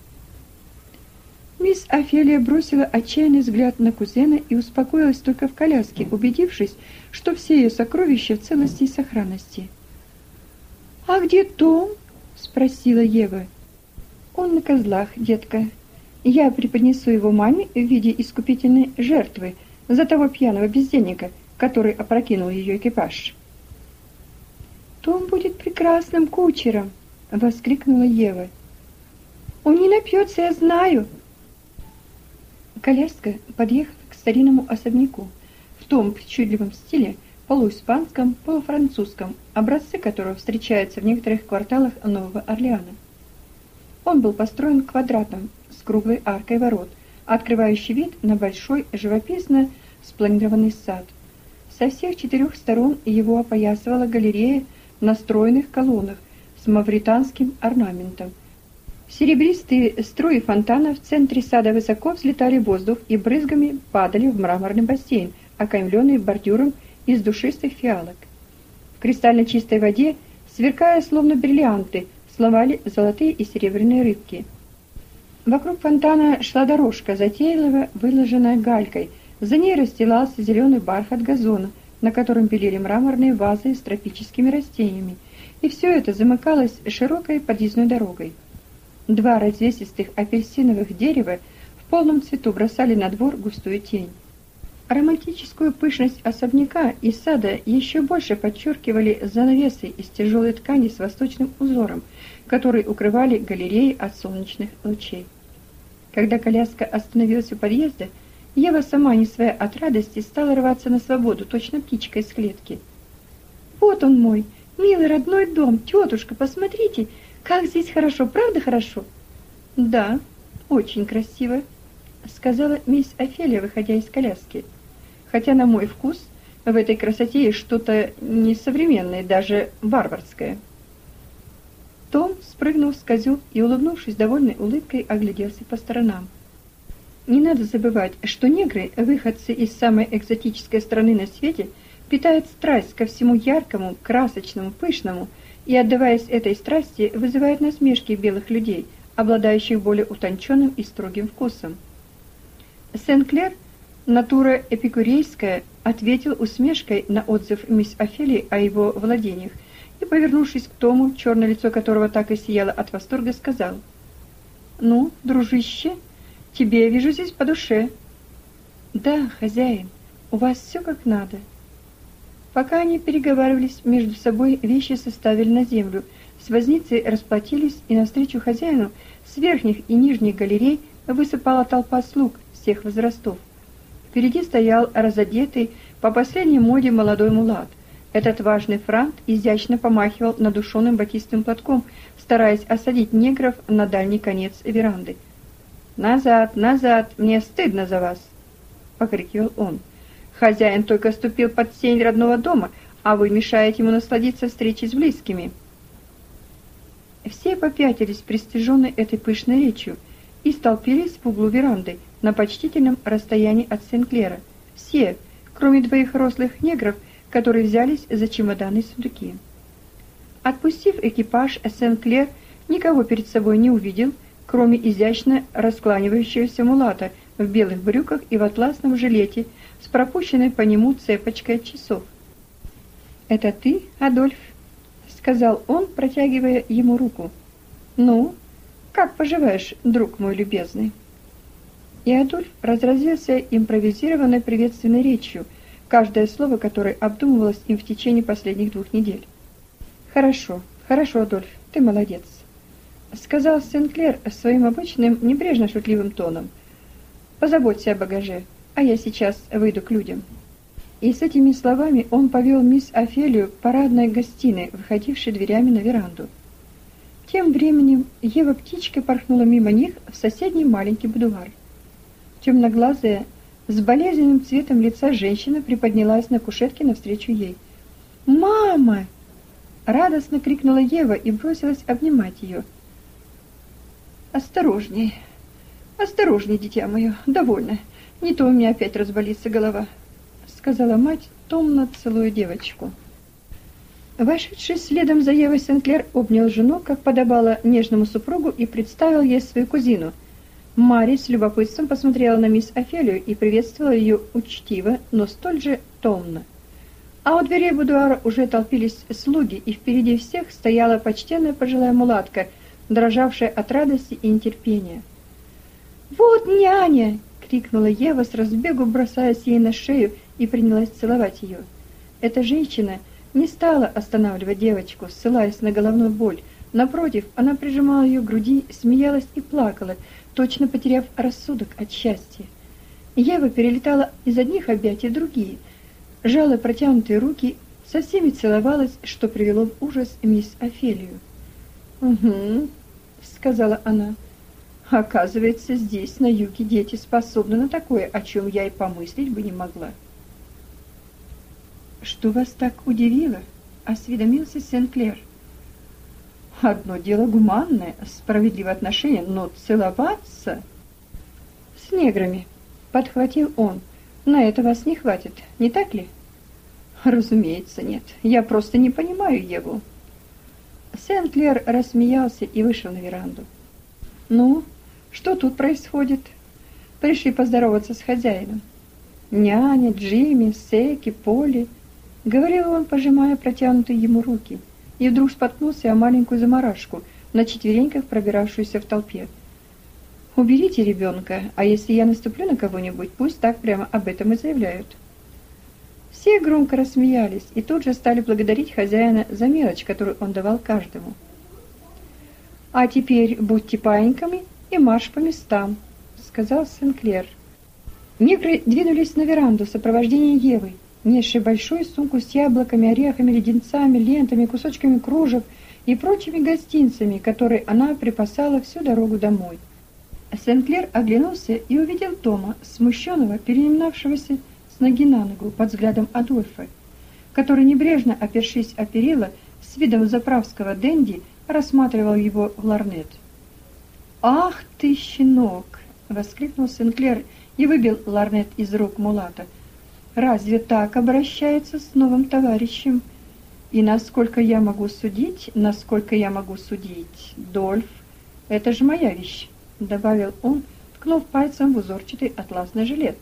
Мисс Офелия бросила отчаянный взгляд на кузена и успокоилась только в коляске, убедившись, что все ее сокровища в целости и сохранности. «А где Том?» — спросила Ева. «Он на козлах, детка. Я преподнесу его маме в виде искупительной жертвы за того пьяного бездельника, который опрокинул ее экипаж». «Том будет прекрасным кучером!» — воскликнула Ева. «Он не напьется, я знаю!» Коляска подъехала к старинному особняку в том причудливом стиле, полуиспанском, полуфранцузском, образцы которого встречаются в некоторых кварталах Нового Орлеана. Он был построен квадратом с круглой аркой ворот, открывающий вид на большой живописно спланированный сад. Со всех четырех сторон его опоясывала галерея на стройных колоннах с мавританским орнаментом. Серебристые струи фонтана в центре сада высоко взлетали в воздух и брызгами падали в мраморный бассейн, окаймленный бордюром из душистых фиалок. В кристально чистой воде, сверкая словно бриллианты, сновали золотые и серебряные рыбки. Вокруг фонтана шла дорожка, затейливо выложенная галькой. За ней расстилался зеленый бархат газона, на котором белели мраморные вазы с тропическими растениями, и все это замыкалось широкой подъездной дорогой. Два развесистых апельсиновых дерева в полном цвету бросали на двор густую тень. Романтическую пышность особняка и сада еще больше подчеркивали занавесы из тяжелой ткани с восточным узором, которые укрывали галереи от солнечных лучей. Когда коляска остановилась у подъезда, Ева, сама не своя от радости, стала рваться на свободу, точно птичка из клетки. «Вот он мой, милый родной дом, тетушка, посмотрите, как здесь хорошо, правда хорошо?» «Да, очень красиво», — сказала мисс Офелия, выходя из коляски. «Хотя, на мой вкус, в этой красоте есть что-то несовременное, даже варварское». Том спрыгнул с козел и, улыбнувшись довольной улыбкой, огляделся по сторонам. Не надо забывать, что негры, выходцы из самой экзотической страны на свете, питают страсть ко всему яркому, красочному, пышному, и, отдаваясь этой страсти, вызывают насмешки белых людей, обладающих более утонченным и строгим вкусом. Сен-Клер, натура эпикурейская, ответил усмешкой на отзыв мисс Офелии о его владениях и, повернувшись к Тому, черное лицо которого так и сияло от восторга, сказал: «Ну, дружище, тебе, я вижу, здесь по душе». «Да, хозяин, у вас все как надо». Пока они переговаривались между собой, вещи составили на землю, с возницей расплатились, и навстречу хозяину с верхних и нижних галерей высыпала толпа слуг всех возрастов. Впереди стоял разодетый по последней моде молодой мулат. Этот важный франт изящно помахивал надушенным батистовым платком, стараясь осадить негров на дальний конец веранды. «Назад, назад! Мне стыдно за вас!» — покрикивал он. «Хозяин только ступил под сень родного дома, а вы мешаете ему насладиться встречей с близкими». Все попятились, пристыженные этой пышной речью, и столпились в углу веранды на почтительном расстоянии от Сен-Клера. Все, кроме двоих рослых негров, которые взялись за чемоданы и сундуки. Отпустив экипаж, Сен-Клер никого перед собой не увидел, кроме изящно раскланивающегося мулата в белых брюках и в атласном жилете с пропущенной по нему цепочкой от часов. «Это ты, Адольф?» — сказал он, протягивая ему руку. «Ну, как поживаешь, друг мой любезный?» И Адольф разразился импровизированной приветственной речью, каждое слово которой обдумывалось им в течение последних двух недель. «Хорошо, хорошо, Адольф, ты молодец», — сказал Сен-Клер своим обычным небрежно-шутливым тоном. «Позаботься о багаже, а я сейчас выйду к людям». И с этими словами он повел мисс Офелию к парадной гостиной, выходившей дверями на веранду. Тем временем Ева-птичка порхнула мимо них в соседний маленький будуар. Темноглазая, с болезненным цветом лица женщина приподнялась на кушетке навстречу ей. «Мама!» — радостно крикнула Ева и бросилась обнимать ее. «Осторожней, осторожней, дитя мое, довольно, не то у меня опять разболится голова», — сказала мать, томно целуя девочку. Вошедший следом за Евой Сен-Клер обнял жену, как подобало нежному супругу, и представил ей свою кузину. Мари с любопытством посмотрела на мисс Офелию и приветствовала ее учтиво, но столь же томно. А у дверей будуара уже толпились слуги, и впереди всех стояла почтенная пожилая мулатка, дрожавшая от радости и нетерпения. «Вот няня!» — крикнула Ева с разбегу, бросаясь ей на шею, и принялась целовать ее. Эта женщина не стала останавливать девочку, ссылаясь на головную боль. Напротив, она прижимала ее к груди, смеялась и плакала, точно потеряв рассудок от счастья. Ева перелетала из одних объятий в другие, жала протянутые руки, со всеми целовалась, что привело в ужас мисс Офелию. «Угу», — сказала она, — «оказывается, здесь, на юге, дети способны на такое, о чем я и помыслить бы не могла». «Что вас так удивило?» — осведомился Сен-Клер. «Одно дело гуманное, справедливое отношение, но целоваться...» «С неграми», — подхватил он, — «на это вас не хватит, не так ли?» «Разумеется, нет, я просто не понимаю Еву». Сен-Клер рассмеялся и вышел на веранду. «Ну, что тут происходит?» «Пришли поздороваться с хозяином». «Няня, Джимми, Секи, Полли», — говорил он, пожимая протянутые ему руки, и вдруг споткнулся о маленькую заморашку, на четвереньках пробиравшуюся в толпе. «Уберите ребенка, а если я наступлю на кого-нибудь, пусть так прямо об этом и заявляют». Все громко рассмеялись и тут же стали благодарить хозяина за мелочь, которую он давал каждому. «А теперь будьте паиньками и марш по местам», — сказал Сен-Клер. Негры двинулись на веранду в сопровождении Евы, несшей большую сумку с яблоками, орехами, леденцами, лентами, кусочками кружев и прочими гостинцами, которые она припасала всю дорогу домой. Сен-Клер оглянулся и увидел Тома, смущенного, переминавшегося с ноги на ногу под взглядом Адольфа, который, небрежно опершись о перила, с видом заправского денди рассматривал его в ларнет. «Ах ты, щенок!» — воскликнул Сен-Клер и выбил ларнет из рук мулата. «Разве так обращаются с новым товарищем? И насколько я могу судить, насколько я могу судить, Дольф, это же моя вещь», — добавил он, ткнув пальцем в узорчатый атласный жилет.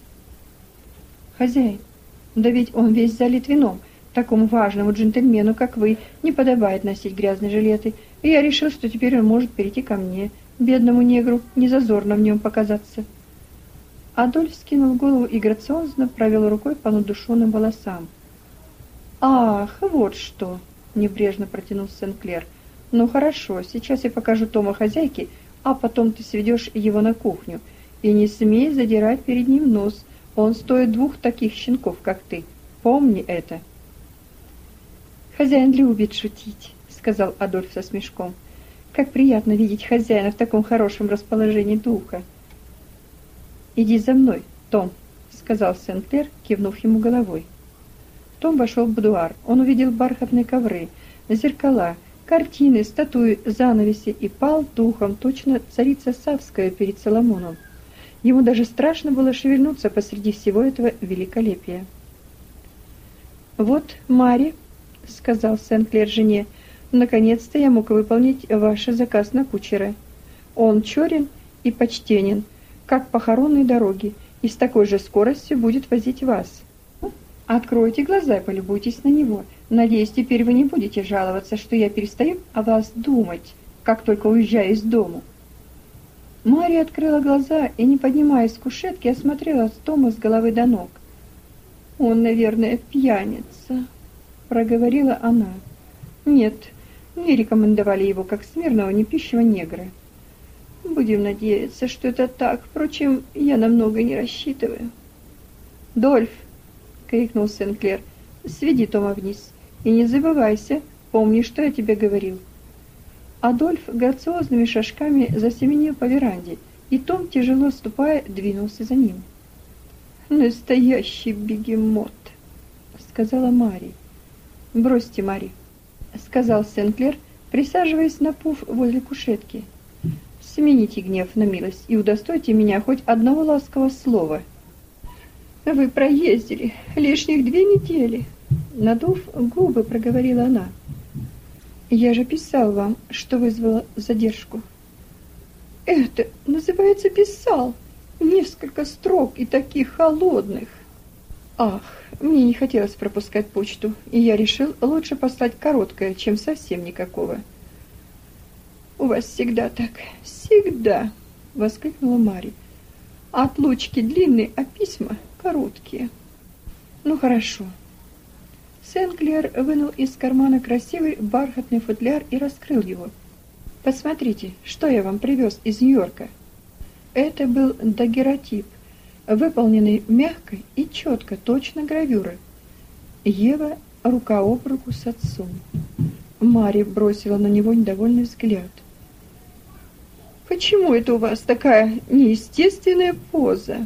«Хозяин, да ведь он весь залит вином. Такому важному джентльмену, как вы, не подобает носить грязные жилеты, и я решил, что теперь он может перейти ко мне, бедному негру, не зазорно в нем показаться». Адольф скинул голову и грациозно провел рукой по надушенным волосам. «Ах, вот что!» — небрежно протянул Сен-Клер. «Ну хорошо, сейчас я покажу Тома хозяйке, а потом ты сведешь его на кухню. И не смей задирать перед ним нос, Он стоит двух таких щенков, как ты. Помни это. Хозяин любит шутить, сказал Адольф со смешком. Как приятно видеть хозяина в таком хорошем расположении духа. Иди за мной, Том, сказал Сен-Клер, кивнув ему головой. Том вошел в будуар. Он увидел бархатные ковры, зеркала, картины, статуи, занавеси и пал духом, точно царица Савская перед Соломоном. Ему даже страшно было шевельнуться посреди всего этого великолепия. «Вот, Мари», — сказал Сен-Клер жене, — «наконец-то я мог выполнить ваш заказ на кучера. Он черен и почтенен, как похоронные дороги, и с такой же скоростью будет возить вас. Откройте глаза и полюбуйтесь на него. Надеюсь, теперь вы не будете жаловаться, что я перестаю о вас думать, как только уезжаю из дому». Мария открыла глаза и, не поднимаясь с кушетки, осмотрела Тома с головы до ног. «Он, наверное, пьяница», — проговорила она. «Нет, мне рекомендовали его как смирного непищего негра. Будем надеяться, что это так. Впрочем, я на много не рассчитываю». «Дольф!» — крикнул Сен-Клер. «Сведи Тома вниз. И не забывайся, помни, что я тебе говорил». Адольф грациозными шажками засеменил по веранде, и Том, тяжело ступая, двинулся за ним. «Настоящий бегемот», — сказала Мари. «Бросьте, Мари», — сказал Сен-Клер, присаживаясь на пуф возле кушетки. «Смените гнев на милость и удостойте меня хоть одного ласкового слова». «Вы проездили лишних две недели», — надув губы, проговорила она. «Я же писал вам, что вызвало задержку». «Это называется писал? Несколько строк и таких холодных». «Ах, мне не хотелось пропускать почту, и я решил лучше послать короткое, чем совсем никакого». «У вас всегда так, всегда», — воскликнула Мари. «Отлучки длинные, а письма короткие». «Ну хорошо». Сен-Клер вынул из кармана красивый бархатный футляр и раскрыл его. «Посмотрите, что я вам привез из Нью-Йорка». Это был дагеротип, выполненный мягко и четко, точно гравюры. Ева рука об руку с отцом. Мария бросила на него недовольный взгляд. «Почему это у вас такая неестественная поза?»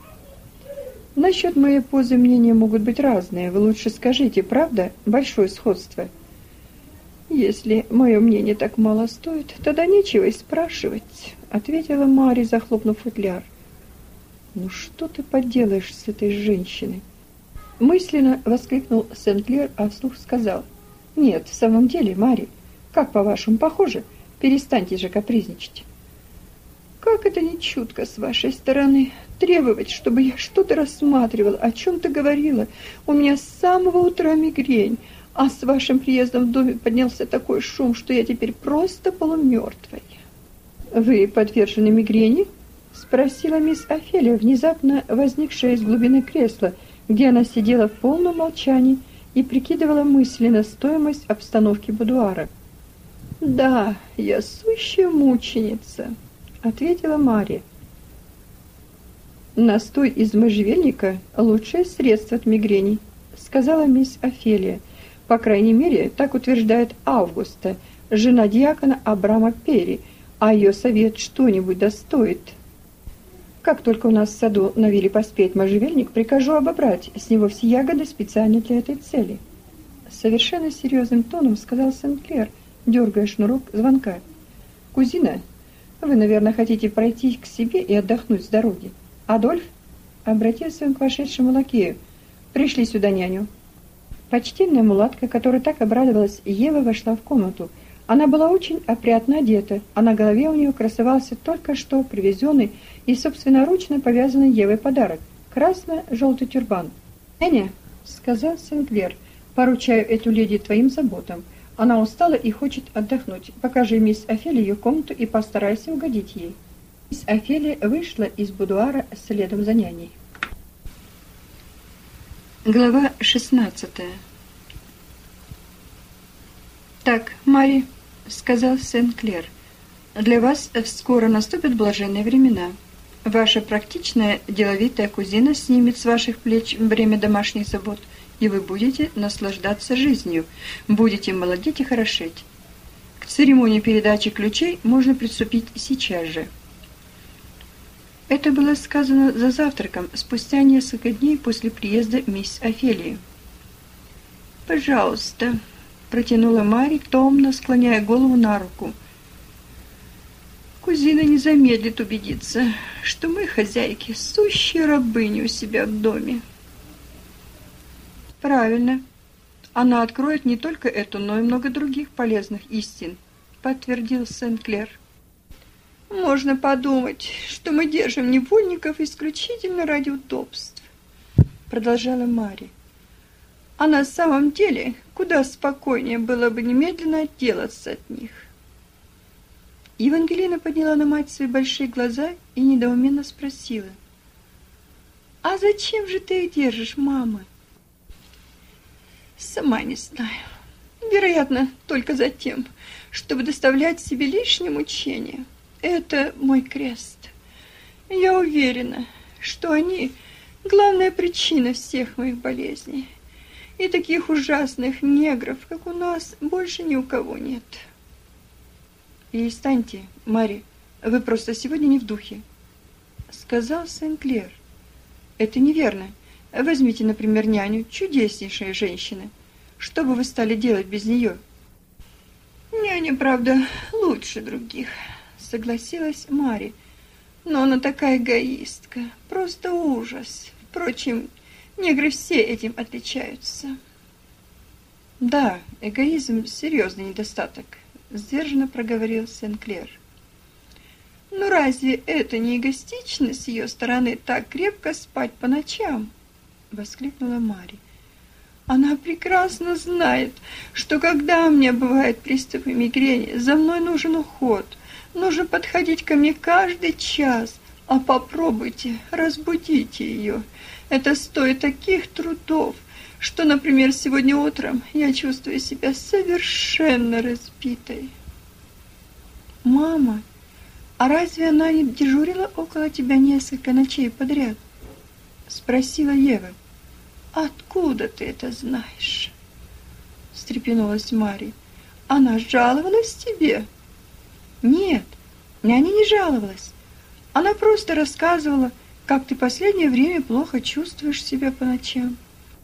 «Насчет моей позы мнения могут быть разные. Вы лучше скажите, правда, большое сходство?» «Если мое мнение так мало стоит, тогда нечего и спрашивать», — ответила Мари, захлопнув футляр. «Ну что ты поделаешь с этой женщиной?» Мысленно воскликнул Сен-Клер, а вслух сказал. «Нет, в самом деле, Мари, как по-вашему похоже? Перестаньте же капризничать». «Как это не чутко с вашей стороны, требовать, чтобы я что-то рассматривала, о чем-то говорила. У меня с самого утра мигрень, а с вашим приездом в доме поднялся такой шум, что я теперь просто полумертвая». «Вы подвержены мигрени?» — спросила мисс Офелия, внезапно возникшая из глубины кресла, где она сидела в полном молчании и прикидывала мысленно стоимость обстановки будуара. «Да, я сущая мученица», — ответила Мария. «Настой из можжевельника — лучшее средство от мигрени», — сказала мисс Офелия. «По крайней мере, так утверждает Августа, жена диакона Абрама Перри, а ее совет что-нибудь достоит. Как только у нас в саду навели поспеть можжевельник, прикажу обобрать с него все ягоды специально для этой цели». Совершенно серьезным тоном сказал Сен-Клер, дергая шнурок звонка. «Кузина, вы, наверное, хотите пройти к себе и отдохнуть с дороги. Адольф?» — обратился он к вошедшему лакею. «Пришли сюда няню». Почтенная мулатка, которая так обрадовалась, Ева вошла в комнату. Она была очень опрятно одета, а на голове у нее красовался только что привезенный и собственноручно повязанный Евой подарок — красно-желтый тюрбан. «Няня», — сказал Сен-Клер, — «поручаю эту леди твоим заботам. Она устала и хочет отдохнуть. Покажи мисс Офелии ее комнату и постарайся угодить ей». Мисс Офелия вышла из будуара следом за няней. Глава шестнадцатая. «Так, Мари», — сказал Сен-Клер, — «для вас скоро наступят блаженные времена. Ваша практичная, деловитая кузина снимет с ваших плеч бремя домашних забот, и вы будете наслаждаться жизнью, будете молодеть и хорошеть. К церемонии передачи ключей можно приступить сейчас же. Это было сказано за завтраком, спустя несколько дней после приезда мисс Офелии. «Пожалуйста», — протянула Мари, томно склоняя голову на руку. «Кузина не замедлит убедиться, что мы, хозяйки, сущие рабыни у себя в доме». «Правильно. Она откроет не только эту, но и много других полезных истин», — подтвердил Сен-Клер. «Можно подумать, что мы держим невольников исключительно ради удобств», — продолжала Мари. «А на самом деле куда спокойнее было бы немедленно отделаться от них». Евангелина подняла на мать свои большие глаза и недоуменно спросила: «А зачем же ты их держишь, мама?» «Сама не знаю. Вероятно, только за тем, чтобы доставлять себе лишние мучения. Это мой крест. Я уверена, что они — главная причина всех моих болезней. И таких ужасных негров, как у нас, больше ни у кого нет». «Перестаньте, Мари, вы просто сегодня не в духе», — сказал Сен-Клер. «Это неверно. Возьмите, например, няню, чудеснейшая женщина. Что бы вы стали делать без нее?» «Няня, правда, лучше других», — согласилась Мари. «Но она такая эгоистка, просто ужас. Впрочем, негры все этим отличаются». «Да, эгоизм — серьезный недостаток», — сдержанно проговорил Сен-Клер. «Ну разве это не эгоистично с ее стороны так крепко спать по ночам?» — воскликнула Мари. «Она прекрасно знает, что когда у меня бывают приступы мигрени, за мной нужен уход, нужно подходить ко мне каждый час, а попробуйте, разбудите ее. Это стоит таких трудов, что, например, сегодня утром я чувствую себя совершенно разбитой». «Мама, а разве она не дежурила около тебя несколько ночей подряд?» — спросила Ева. «Откуда ты это знаешь?» — встрепенулась Мари. «Она жаловалась тебе?» «Нет, няня не жаловалась. Она просто рассказывала, как ты последнее время плохо чувствуешь себя по ночам».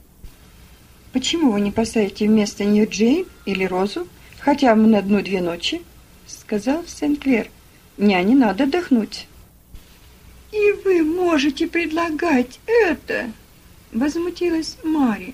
«Почему вы не посадите вместо нее Джейн или Розу, хотя бы на одну-две ночи?» — сказал Сен-Клер. «Няне надо отдохнуть». «И вы можете предлагать это?» — возмутилась Мари.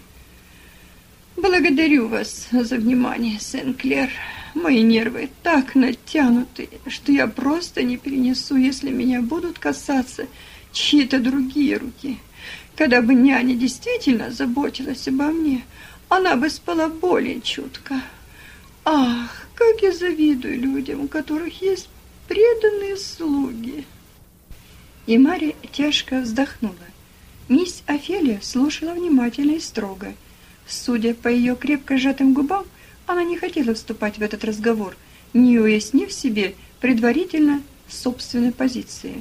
«Благодарю вас за внимание, Сен-Клер. Мои нервы так натянуты, что я просто не перенесу, если меня будут касаться чьи-то другие руки. Когда бы няня действительно заботилась обо мне, она бы спала более чутко. Ах, как я завидую людям, у которых есть преданные слуги!» И Мари тяжко вздохнула. Мисс Офелия слушала внимательно и строго. Судя по ее крепко сжатым губам, она не хотела вступать в этот разговор, не уяснив себе предварительно собственной позиции.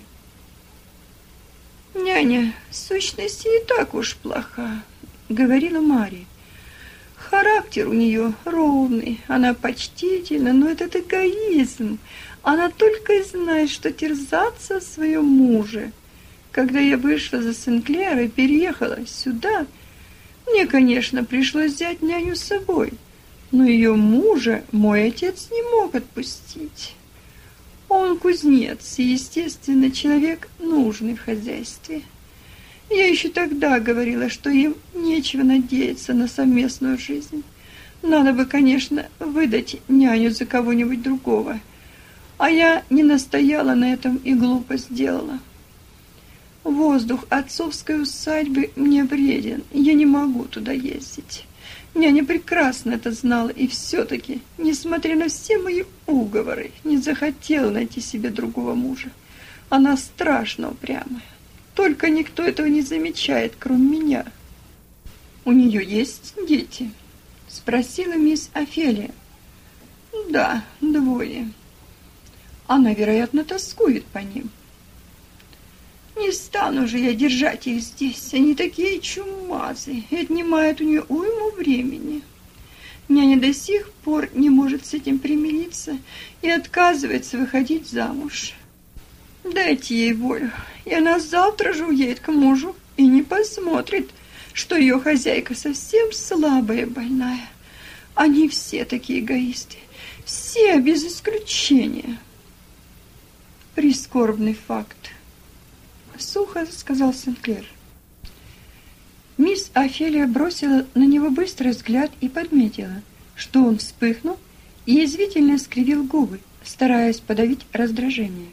«Няня, в сущности, и так уж плоха», — говорила Мари. «Характер у нее ровный, она почтительна, но этот эгоизм, она только и знает, что терзаться о своем муже. Когда я вышла за Сен-Клера и переехала сюда, мне, конечно, пришлось взять няню с собой, но ее мужа мой отец не мог отпустить. Он кузнец и, естественно, человек нужный в хозяйстве. Я еще тогда говорила, что им нечего надеяться на совместную жизнь. Надо бы, конечно, выдать няню за кого-нибудь другого. А я не настояла на этом и глупо сделала. Воздух отцовской усадьбы мне вреден, я не могу туда ездить. Няня прекрасно это знала, и все-таки, несмотря на все мои уговоры, не захотела найти себе другого мужа. Она страшно упрямая. Только никто этого не замечает, кроме меня. «У нее есть дети?» — спросила мисс Офелия. «Да, двое. Она, вероятно, тоскует по ним». Не стану же я держать их здесь. Они такие чумазые и отнимают у нее уйму времени. Няня до сих пор не может с этим примириться и отказывается выходить замуж. Дайте ей волю, и она завтра же уедет к мужу и не посмотрит, что ее хозяйка совсем слабая и больная. Они все такие эгоисты, все без исключения. Прискорбный факт, сухо сказал Сенклер. Мисс Офелия бросила на него быстрый взгляд и подметила, что он вспыхнул и язвительно скривил губы, стараясь подавить раздражение.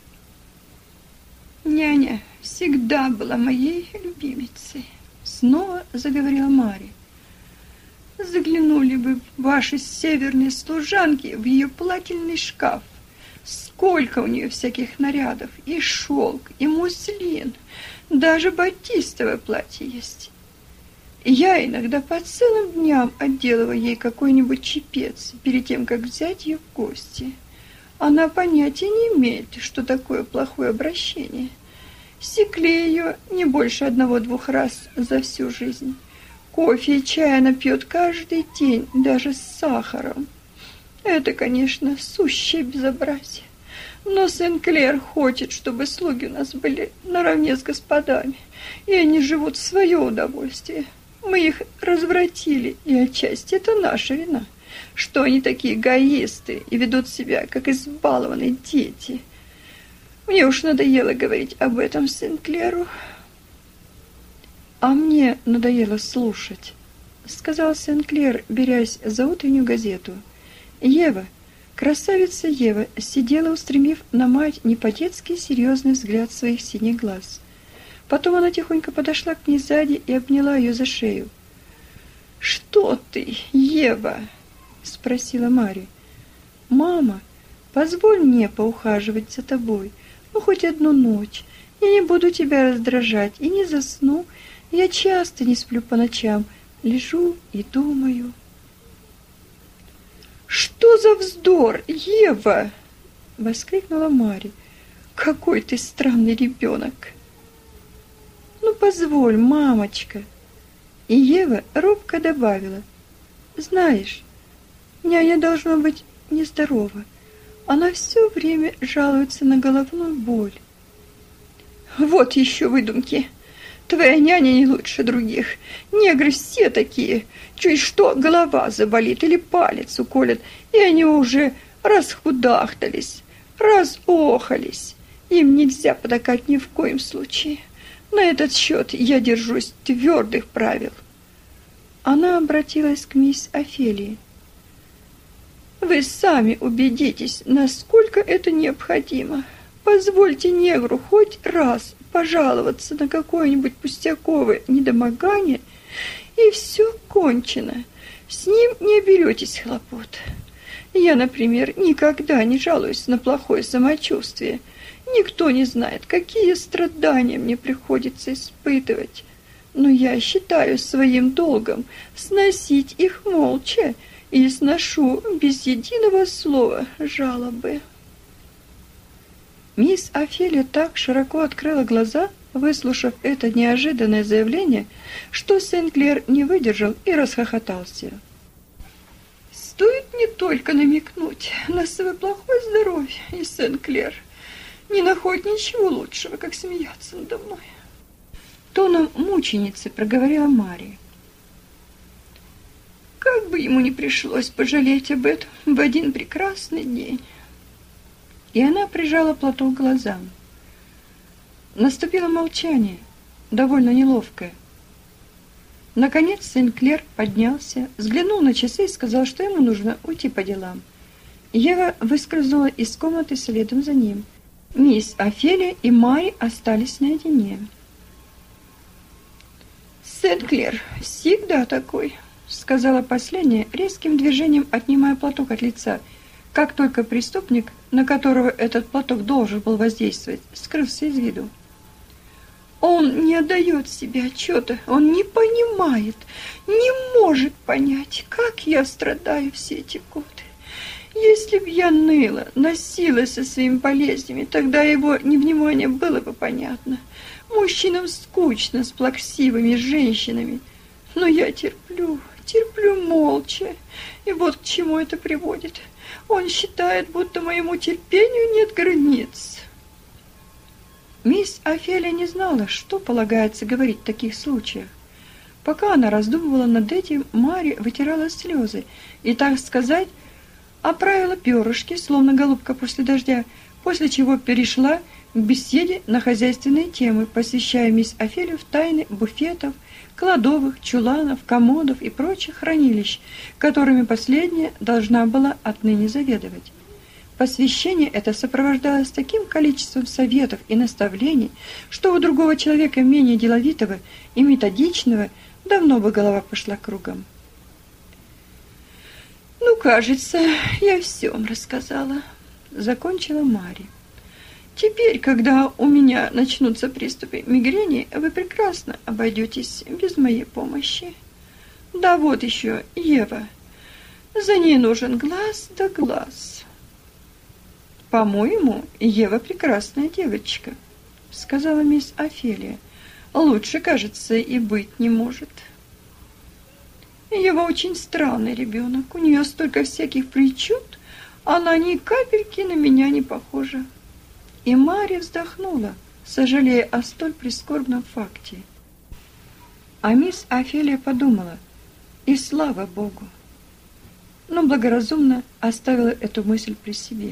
«Няня всегда была моей любимицей», — снова заговорила Мария. «Заглянули бы ваши северные служанки в ее плательный шкаф. Сколько у нее всяких нарядов, и шелк, и муслин, даже батистовое платье есть. Я иногда по целым дням отделываю ей какой-нибудь чепец перед тем, как взять ее в гости. Она понятия не имеет, что такое плохое обращение. Секли ее не больше одного-двух раз за всю жизнь. Кофе и чай она пьет каждый день, даже с сахаром. Это, конечно, сущее безобразие. Но Сенклер хочет, чтобы слуги у нас были наравне с господами, и они живут в свое удовольствие. Мы их развратили, и отчасти это наша вина, что они такие эгоисты и ведут себя, как избалованные дети. Мне уж надоело говорить об этом Сенклеру. А мне надоело слушать, сказал Сенклер, берясь за утреннюю газету. Ева, красавица Ева, сидела, устремив на мать не по-детски серьезный взгляд своих синих глаз. Потом она тихонько подошла к ней сзади и обняла ее за шею. «Что ты, Ева?» — спросила Мария. «Мама, позволь мне поухаживать за тобой, ну хоть одну ночь. Я не буду тебя раздражать и не засну. Я часто не сплю по ночам, лежу и думаю». «Что за вздор, Ева?» — воскликнула Мария. «Какой ты странный ребенок!» «Ну, позволь, мамочка!» И Ева робко добавила. «Знаешь, няня должна быть нездорова. Она все время жалуется на головную боль». «Вот еще выдумки! Твоя няня не лучше других. Негры все такие. Чуть что голова заболит или палец уколет, и они уже расхудахтались, разохались. Им нельзя потакать ни в коем случае. На этот счет я держусь твердых правил». Она обратилась к мисс Офелии. «Вы сами убедитесь, насколько это необходимо. Позвольте негру хоть раз пожаловаться на какое-нибудь пустяковое недомогание, и все кончено. С ним не оберетесь хлопот. Я, например, никогда не жалуюсь на плохое самочувствие. Никто не знает, какие страдания мне приходится испытывать. Но я считаю своим долгом сносить их молча и сношу без единого слова жалобы». Мисс Офелия так широко открыла глаза, выслушав это неожиданное заявление, что Сенклер не выдержал и расхохотался. «Стоит не только намекнуть на свое плохое здоровье, и Сенклер не находит ничего лучшего, как смеяться надо мной». Тоном мученицы проговорила Мария. «Как бы ему не пришлось пожалеть об этом в один прекрасный день». И она прижала платок к глазам. Наступило молчание, довольно неловкое. Наконец Сенклер поднялся, взглянул на часы и сказал, что ему нужно уйти по делам. Ева выскользнула из комнаты следом за ним. Мисс Офелия и Мари остались наедине. «Сенклер всегда такой», — сказала последняя, резким движением отнимая платок от лица, как только преступник, на которого этот платок должен был воздействовать, скрылся из виду. «Он не отдает себе отчета, он не понимает, не может понять, как я страдаю все эти годы. Если б я ныла, носилась со своими болезнями, тогда его невнимание было бы понятно. Мужчинам скучно с плаксивыми женщинами, но я терплю, терплю молча. И вот к чему это приводит. Он считает, будто моему терпению нет границ. Мисс Офелия не знала, что полагается говорить в таких случаях. Пока она раздумывала над этим, Марья вытирала слезы и, так сказать, оправила перышки, словно голубка после дождя, после чего перешла к беседе на хозяйственные темы, посвящая мисс Офелию в тайны буфетов, кладовых, чуланов, комодов и прочих хранилищ, которыми последняя должна была отныне заведовать. Посвящение это сопровождалось таким количеством советов и наставлений, что у другого человека менее деловитого и методичного давно бы голова пошла кругом. «Ну, кажется, я все вам рассказала», — закончила Марья. «Теперь, когда у меня начнутся приступы мигрени, вы прекрасно обойдетесь без моей помощи. Да вот еще Ева. За ней нужен глаз да глаз». «По-моему, Ева прекрасная девочка», — сказала мисс Офелия. «Лучше, кажется, и быть не может». «Ева очень странный ребенок. У нее столько всяких причуд, она ни капельки на меня не похожа». И Марья вздохнула, сожалея о столь прискорбном факте. А мисс Офелия подумала, и слава Богу, но благоразумно оставила эту мысль при себе.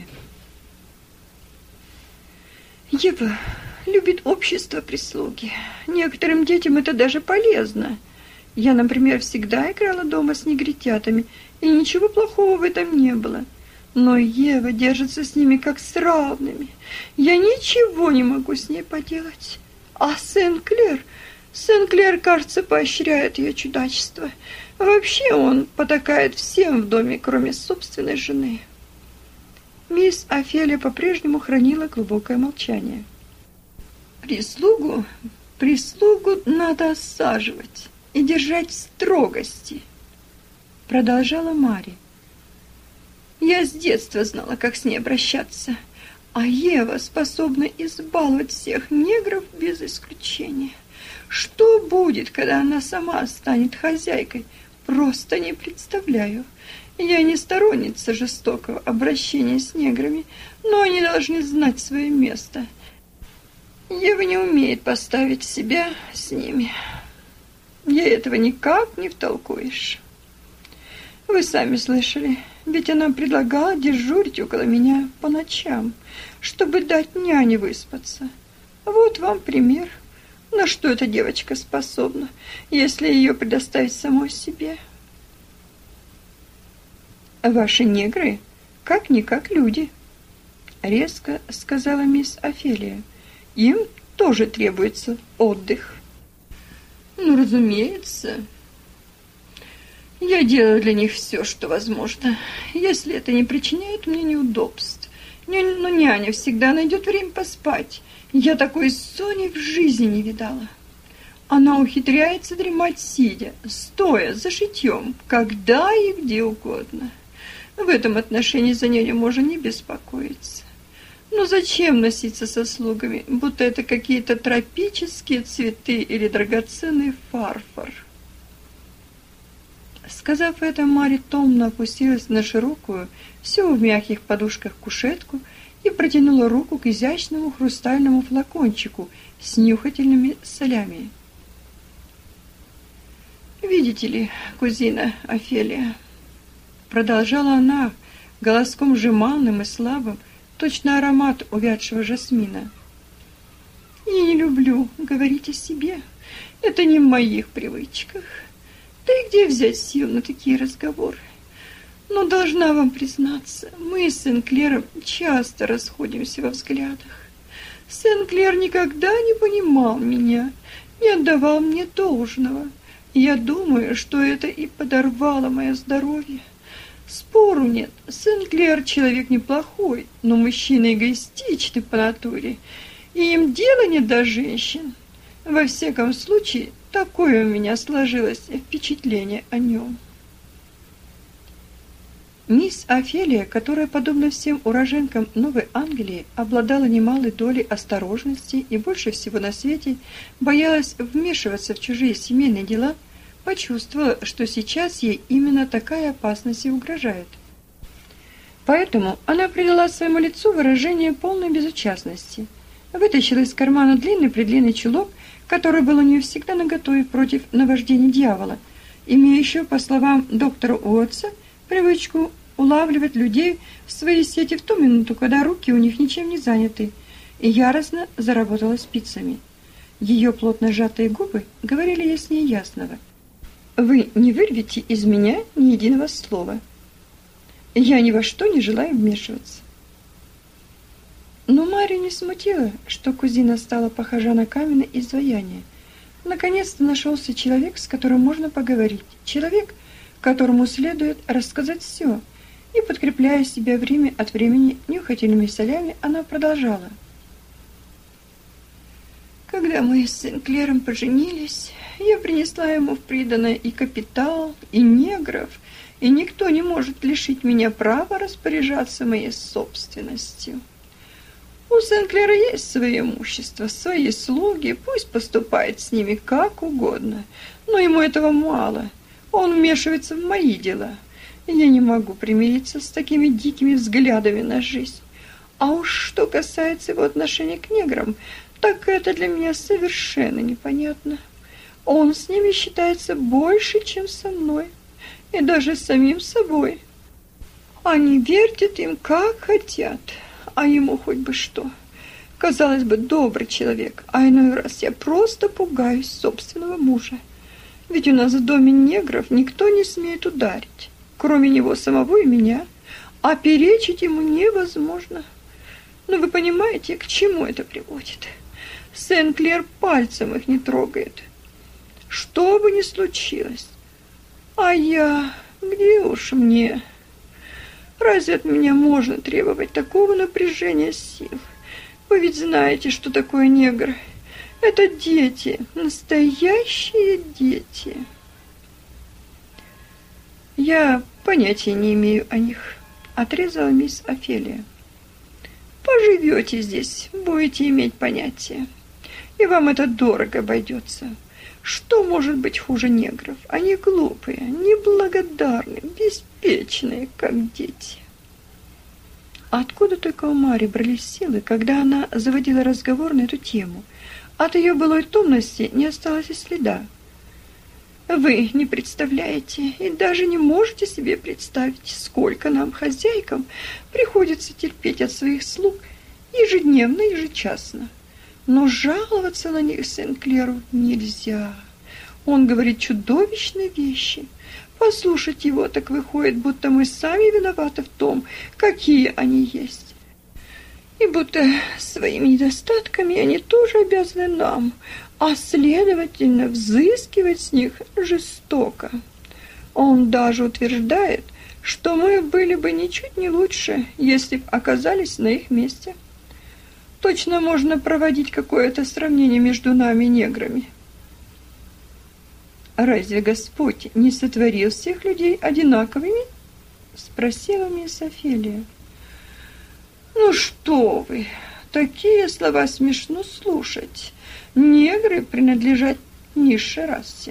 Ева любит общество прислуги. Некоторым детям это даже полезно. Я, например, всегда играла дома с негритятами, и ничего плохого в этом не было. Но Ева держится с ними как с равными. Я ничего не могу с ней поделать. А Сен-Клер... Сен-Клер, кажется, поощряет ее чудачество. Вообще он потакает всем в доме, кроме собственной жены. Мисс Офелия по-прежнему хранила глубокое молчание. «Прислугу, прислугу надо осаживать и держать в строгости», — продолжала Марья. «Я с детства знала, как с ней обращаться, а Ева способна избаловать всех негров без исключения. Что будет, когда она сама станет хозяйкой, просто не представляю. Я не сторонница жестокого обращения с неграми, но они должны знать свое место. Ева не умеет поставить себя с ними. Ей этого никак не втолкуешь. Вы сами слышали, ведь она предлагала дежурить около меня по ночам, чтобы дать няне выспаться. Вот вам пример, на что эта девочка способна, если ее предоставить самой себе». «Ваши негры как-никак люди», — резко сказала мисс Офелия. «Им тоже требуется отдых». «Ну, разумеется. Я делаю для них все, что возможно, если это не причиняет мне неудобств. Но няня всегда найдет время поспать. Я такой Сони в жизни не видала. Она ухитряется дремать сидя, стоя, за шитьем, когда и где угодно. В этом отношении за няню можно не беспокоиться. Но зачем носиться со слугами, будто это какие-то тропические цветы или драгоценный фарфор?» Сказав это, Марья томно опустилась на широкую, все в мягких подушках кушетку и протянула руку к изящному хрустальному флакончику с нюхательными солями. «Видите ли, кузина Офелия», — продолжала она голоском жеманным и слабым, точно аромат увядшего жасмина, «я не люблю говорить о себе. Это не в моих привычках. Да и где взять сил на такие разговоры? Но должна вам признаться, мы с Сен-Клером часто расходимся во взглядах. Сен-Клер никогда не понимал меня, не отдавал мне должного. Я думаю, что это и подорвало мое здоровье. Спору нет, Сен-Клер человек неплохой, но мужчина эгоистичный по натуре, и им дела нет до женщин. Во всяком случае, такое у меня сложилось впечатление о нем». Мисс Офелия, которая, подобно всем уроженкам Новой Англии, обладала немалой долей осторожности и больше всего на свете боялась вмешиваться в чужие семейные дела, почувствовала, что сейчас ей именно такая опасность и угрожает. Поэтому она придала своему лицу выражение полной безучастности, вытащила из кармана длинный-предлинный чулок, который был у нее всегда наготове против наваждения дьявола, имеющего, по словам доктора Уотса, привычку улавливать людей в свои сети в ту минуту, когда руки у них ничем не заняты, и яростно заработала спицами. Ее плотно сжатые губы говорили яснее ясного. «Вы не вырвете из меня ни единого слова. Я ни во что не желаю вмешиваться». Но Марию не смутило, что кузина стала похожа на каменное изваяние. Наконец-то нашелся человек, с которым можно поговорить, человек, которому следует рассказать все. И, подкрепляя себя время от времени нюхательными солями, она продолжала. Когда мы с Сенклером поженились, я принесла ему в приданое и капитал, и негров, и никто не может лишить меня права распоряжаться моей собственностью. У Сенклера есть свое имущество, свои слуги, пусть поступает с ними как угодно, но ему этого мало. Он вмешивается в мои дела. Я не могу примириться с такими дикими взглядами на жизнь. А уж что касается его отношения к неграм, так это для меня совершенно непонятно. Он с ними считается больше, чем со мной, и даже с самим собой. Они вертят им, как хотят, а ему хоть бы что. Казалось бы, добрый человек, а иной раз я просто пугаюсь собственного мужа. Ведь у нас в доме негров никто не смеет ударить, кроме него самого и меня, а перечить ему невозможно. Но вы понимаете, к чему это приводит? Сенклер пальцем их не трогает. Что бы ни случилось. А я... где уж мне? Разве от меня можно требовать такого напряжения сил? Вы ведь знаете, что такое негр. Это дети, настоящие дети. Я понятия не имею о них, отрезала мисс Офелия. Поживете здесь, будете иметь понятие, и вам это дорого обойдется. Что может быть хуже негров? Они глупые, неблагодарные, беспечные, как дети. Откуда только у Мари брались силы, когда она заводила разговор на эту тему? От ее былой томности не осталось и следа. Вы не представляете и даже не можете себе представить, сколько нам, хозяйкам, приходится терпеть от своих слуг ежедневно, ежечасно. Но жаловаться на них Сенклеру нельзя. Он говорит чудовищные вещи. Послушать его, так выходит, будто мы сами виноваты в том, какие они есть. И будто своими недостатками они тоже обязаны нам, а следовательно взыскивать с них жестоко. Он даже утверждает, что мы были бы ничуть не лучше, если бы оказались на их месте. Точно можно проводить какое-то сравнение между нами и неграми. Разве Господь не сотворил всех людей одинаковыми? Спросила мисс Офелия. Ну что вы, такие слова смешно слушать. Негры принадлежат низшей расе.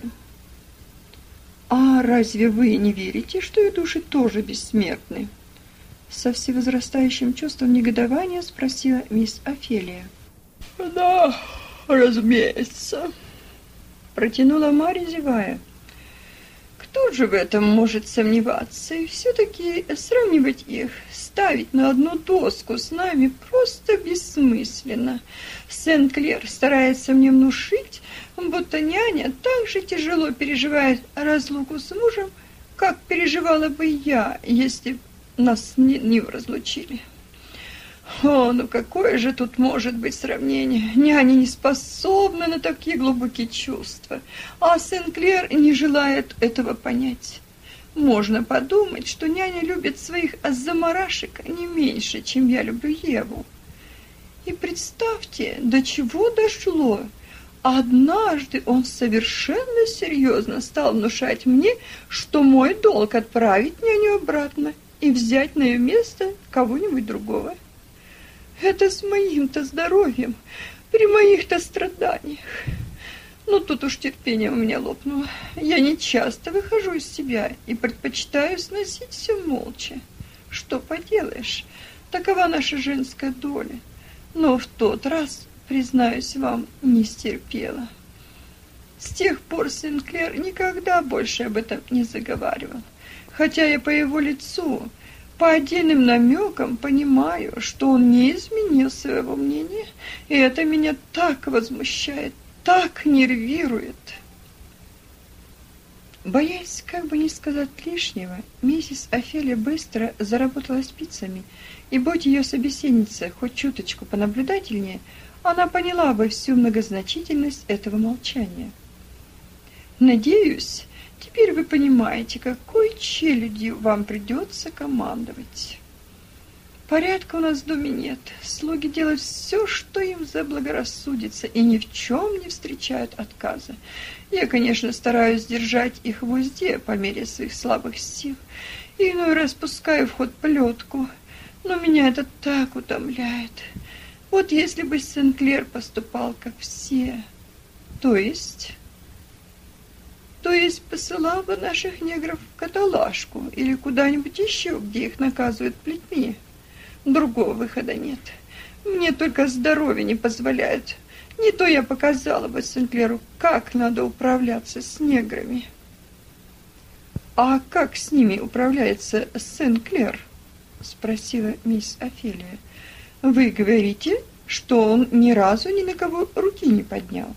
А разве вы не верите, что и души тоже бессмертны? Со всевозрастающим чувством негодования спросила мисс Офелия. Да, разумеется, протянула Марья, зевая. Кто же в этом может сомневаться? И все-таки сравнивать их, ставить на одну доску с нами просто бессмысленно. Сенклер старается мне внушить, будто няня так же тяжело переживает разлуку с мужем, как переживала бы я, если бы нас не, не разлучили. О, ну какое же тут может быть сравнение? Няня не способна на такие глубокие чувства, а Сенклер не желает этого понять. Можно подумать, что няня любит своих заморашек не меньше, чем я люблю Еву. И представьте, до чего дошло. Однажды он совершенно серьезно стал внушать мне, что мой долг отправить няню обратно и взять на ее место кого-нибудь другого. Это с моим-то здоровьем, при моих-то страданиях. Ну, тут уж терпение у меня лопнуло. Я не часто выхожу из себя и предпочитаю сносить все молча. Что поделаешь, такова наша женская доля. Но в тот раз, признаюсь вам, не стерпела. С тех пор Сенклер никогда больше об этом не заговаривал. Хотя я по его лицу, по отдельным намекам понимаю, что он не изменил своего мнения, и это меня так возмущает, так нервирует. Боясь, как бы не сказать лишнего, миссис Офелия быстро заработала спицами, и будь ее собеседница хоть чуточку понаблюдательнее, она поняла бы всю многозначительность этого молчания. Надеюсь, теперь вы понимаете, какой челядью вам придется командовать. Порядка у нас в доме нет. Слуги делают все, что им заблагорассудится, и ни в чем не встречают отказа. Я, конечно, стараюсь держать их в узде по мере своих слабых сил, и иной раз пускаю в ход плетку, но меня это так утомляет. Вот если бы Сенклер поступал, как все, то есть... То есть посылал бы наших негров в каталажку или куда-нибудь еще, где их наказывают плетьми. Другого выхода нет. Мне только здоровье не позволяет. Не то я показала бы Сенклеру, как надо управляться с неграми. А как с ними управляется Сенклер? Спросила мисс Офелия. Вы говорите, что он ни разу ни на кого руки не поднял.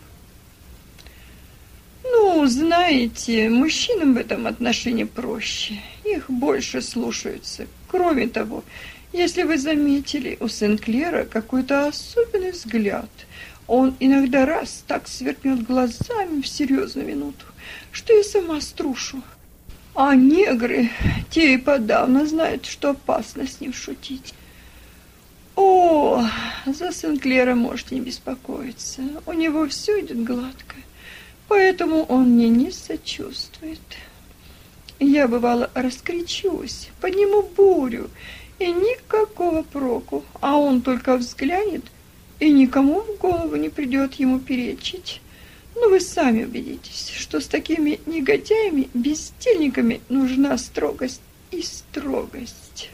Ну, знаете, мужчинам в этом отношении проще. Их больше слушаются. Кроме того, если вы заметили, у Сенклера какой-то особенный взгляд. Он иногда раз так сверкнет глазами в серьезную минуту, что я сама струшу. А негры, те и подавно знают, что опасно с ним шутить. О, за Сенклера можете не беспокоиться. У него все идет гладко. Поэтому он мне не сочувствует. Я, бывало, раскричусь, подниму бурю, и никакого проку, а он только взглянет, и никому в голову не придет ему перечить. Но вы сами убедитесь, что с такими негодяями, бездельниками нужна строгость и строгость.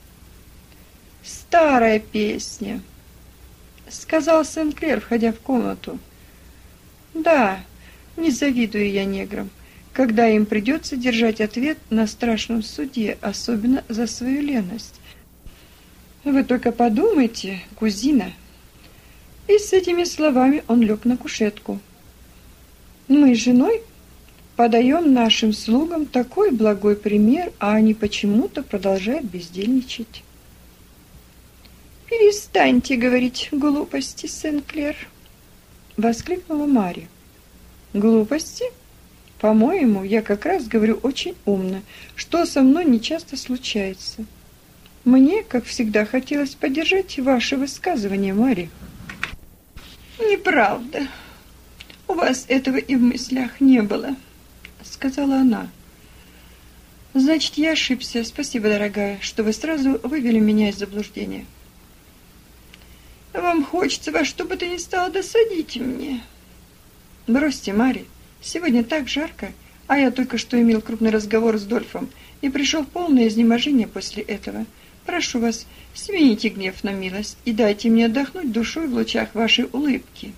Старая песня, сказал Сенклер, входя в комнату. Да, не завидую я неграм, когда им придется держать ответ на страшном суде, особенно за свою леность. Вы только подумайте, кузина. И с этими словами он лег на кушетку. Мы с женой подаем нашим слугам такой благой пример, а они почему-то продолжают бездельничать. «Перестаньте говорить глупости, Сенклер!» — воскликнула Марья. «Глупости? По-моему, я как раз говорю очень умно, что со мной нечасто случается. Мне, как всегда, хотелось поддержать ваше высказывание, Марья». «Неправда. У вас этого и в мыслях не было», — сказала она. «Значит, я ошибся. Спасибо, дорогая, что вы сразу вывели меня из заблуждения». «Вам хочется во что бы то ни стало досадить мне». «Бросьте, Марья, сегодня так жарко, а я только что имел крупный разговор с Дольфом и пришел в полное изнеможение после этого. Прошу вас, смените гнев на милость и дайте мне отдохнуть душой в лучах вашей улыбки».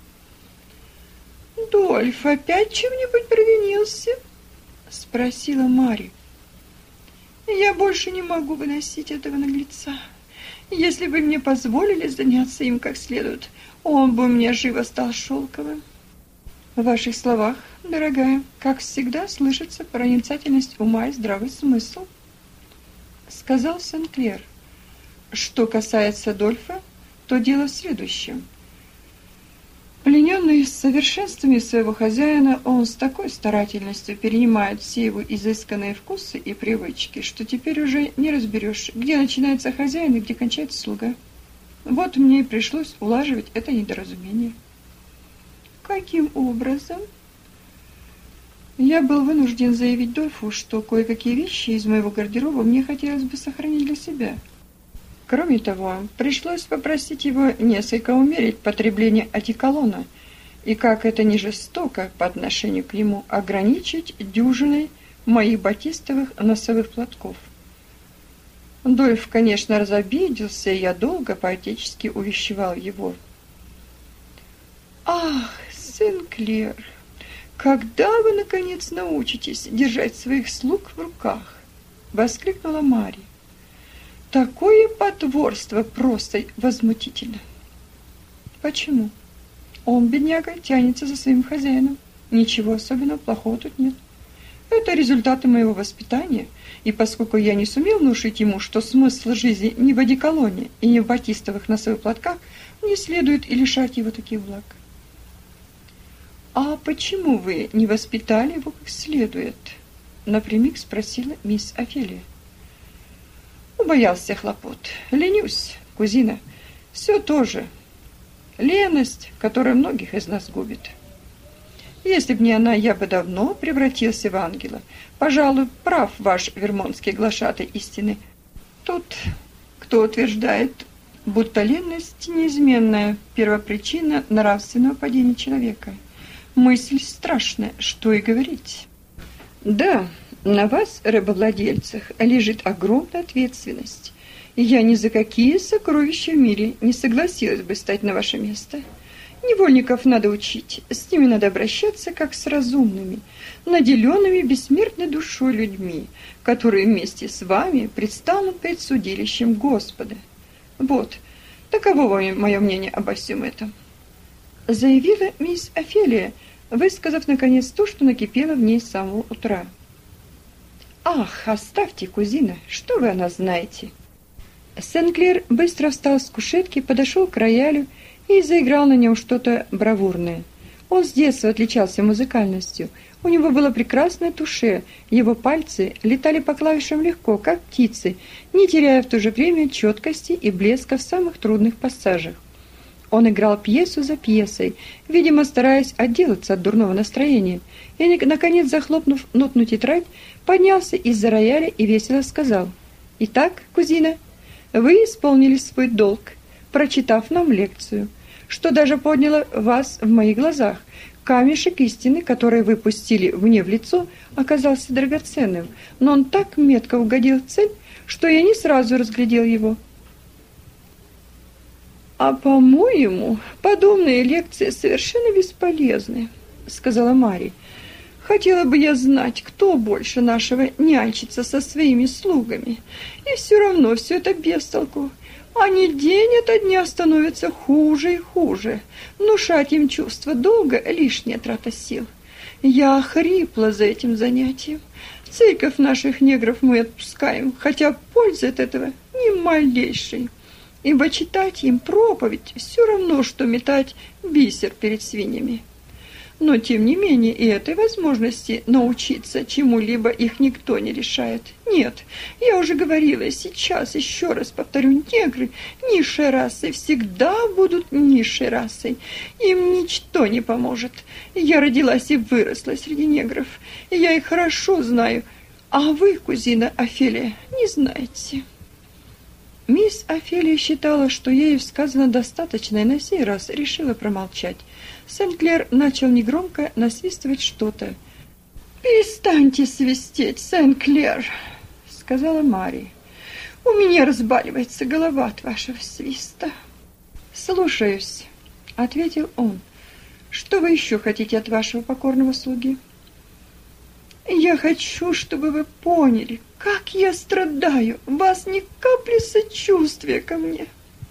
«Дольф опять чем-нибудь провинился?» — спросила Марья. «Я больше не могу выносить этого наглеца. Если бы мне позволили заняться им как следует, он бы мне живо стал шелковым». В ваших словах, дорогая, как всегда, слышится проницательность ума и здравый смысл, сказал Сенклер. Что касается Дольфа, то дело в следующем. Плененный совершенствами своего хозяина, он с такой старательностью перенимает все его изысканные вкусы и привычки, что теперь уже не разберешь, где начинается хозяин и где кончается слуга. Вот мне и пришлось улаживать это недоразумение. «Каким образом?» Я был вынужден заявить Дольфу, что кое-какие вещи из моего гардероба мне хотелось бы сохранить для себя. Кроме того, пришлось попросить его несколько умерить потребление одеколона, и, как это не жестоко по отношению к нему, ограничить дюжиной моих батистовых носовых платков. Дольф, конечно, разобиделся, и я долго поотечески увещевал его. «Ах, Сен-Клер, когда вы, наконец, научитесь держать своих слуг в руках?» — воскликнула Мари. «Такое потворство просто возмутительно!» «Почему? Он, бедняга, тянется за своим хозяином. Ничего особенного плохого тут нет. Это результаты моего воспитания, и поскольку я не сумел внушить ему, что смысл жизни не в одеколоне и не в батистовых носовых платках, не следует и лишать его таких благ». «А почему вы не воспитали его как следует?» — напрямик спросила мисс Офелия. «Убоялся хлопот. Ленюсь, кузина. Все то же. Леность, которая многих из нас губит. Если б не она, я бы давно превратился в ангела. Пожалуй, прав ваш вермонтский глашатай истины. Тут кто утверждает, будто ленность неизменная первопричина нравственного падения человека. Мысль страшная, что и говорить. Да, на вас, рабовладельцах, лежит огромная ответственность. И я ни за какие сокровища в мире не согласилась бы стать на ваше место. Невольников надо учить, с ними надо обращаться как с разумными, наделенными бессмертной душой людьми, которые вместе с вами предстанут перед судилищем Господа. Вот, таково мое мнение обо всем этом», — заявила мисс Офелия, высказав наконец то, что накипело в ней с самого утра. «Ах, оставьте, кузина, что вы о нас знаете?» Сен-Клер быстро встал с кушетки, подошел к роялю и заиграл на нем что-то бравурное. Он с детства отличался музыкальностью. У него было прекрасное туше, его пальцы летали по клавишам легко, как птицы, не теряя в то же время четкости и блеска в самых трудных пассажах. Он играл пьесу за пьесой, видимо, стараясь отделаться от дурного настроения, и, наконец, захлопнув нотную тетрадь, поднялся из-за рояля и весело сказал: «Итак, кузина, вы исполнили свой долг, прочитав нам лекцию, что даже подняло вас в моих глазах. Камешек истины, который вы пустили мне в лицо, оказался драгоценным, но он так метко угодил в цель, что я не сразу разглядел его». «А, по-моему, подобные лекции совершенно бесполезны», — сказала Мари. «Хотела бы я знать, кто больше нашего нянчится со своими слугами. И все равно все это без толку. Они день ото дня становятся хуже и хуже. Внушать им чувство долга — лишняя трата сил. Я хрипла за этим занятием. Церковь наших негров мы отпускаем, хотя пользы от этого ни малейшей. Ибо читать им проповедь все равно, что метать бисер перед свиньями. Но, тем не менее, и этой возможности научиться чему-либо их никто не лишает. Нет, я уже говорила, сейчас еще раз повторю, негры низшей расы всегда будут низшей расой. Им ничто не поможет. Я родилась и выросла среди негров, и я их хорошо знаю. А вы, кузина Офелия, не знаете». Мисс Офелия считала, что ею сказано достаточно, и на сей раз решила промолчать. Сен-Клер начал негромко насвистывать что-то. «Перестаньте свистеть, Сен-Клер», — сказала Мари. «У меня разбаливается голова от вашего свиста». «Слушаюсь», — ответил он. «Что вы еще хотите от вашего покорного слуги?» «Я хочу, чтобы вы поняли, как я страдаю. У вас ни капли сочувствия ко мне».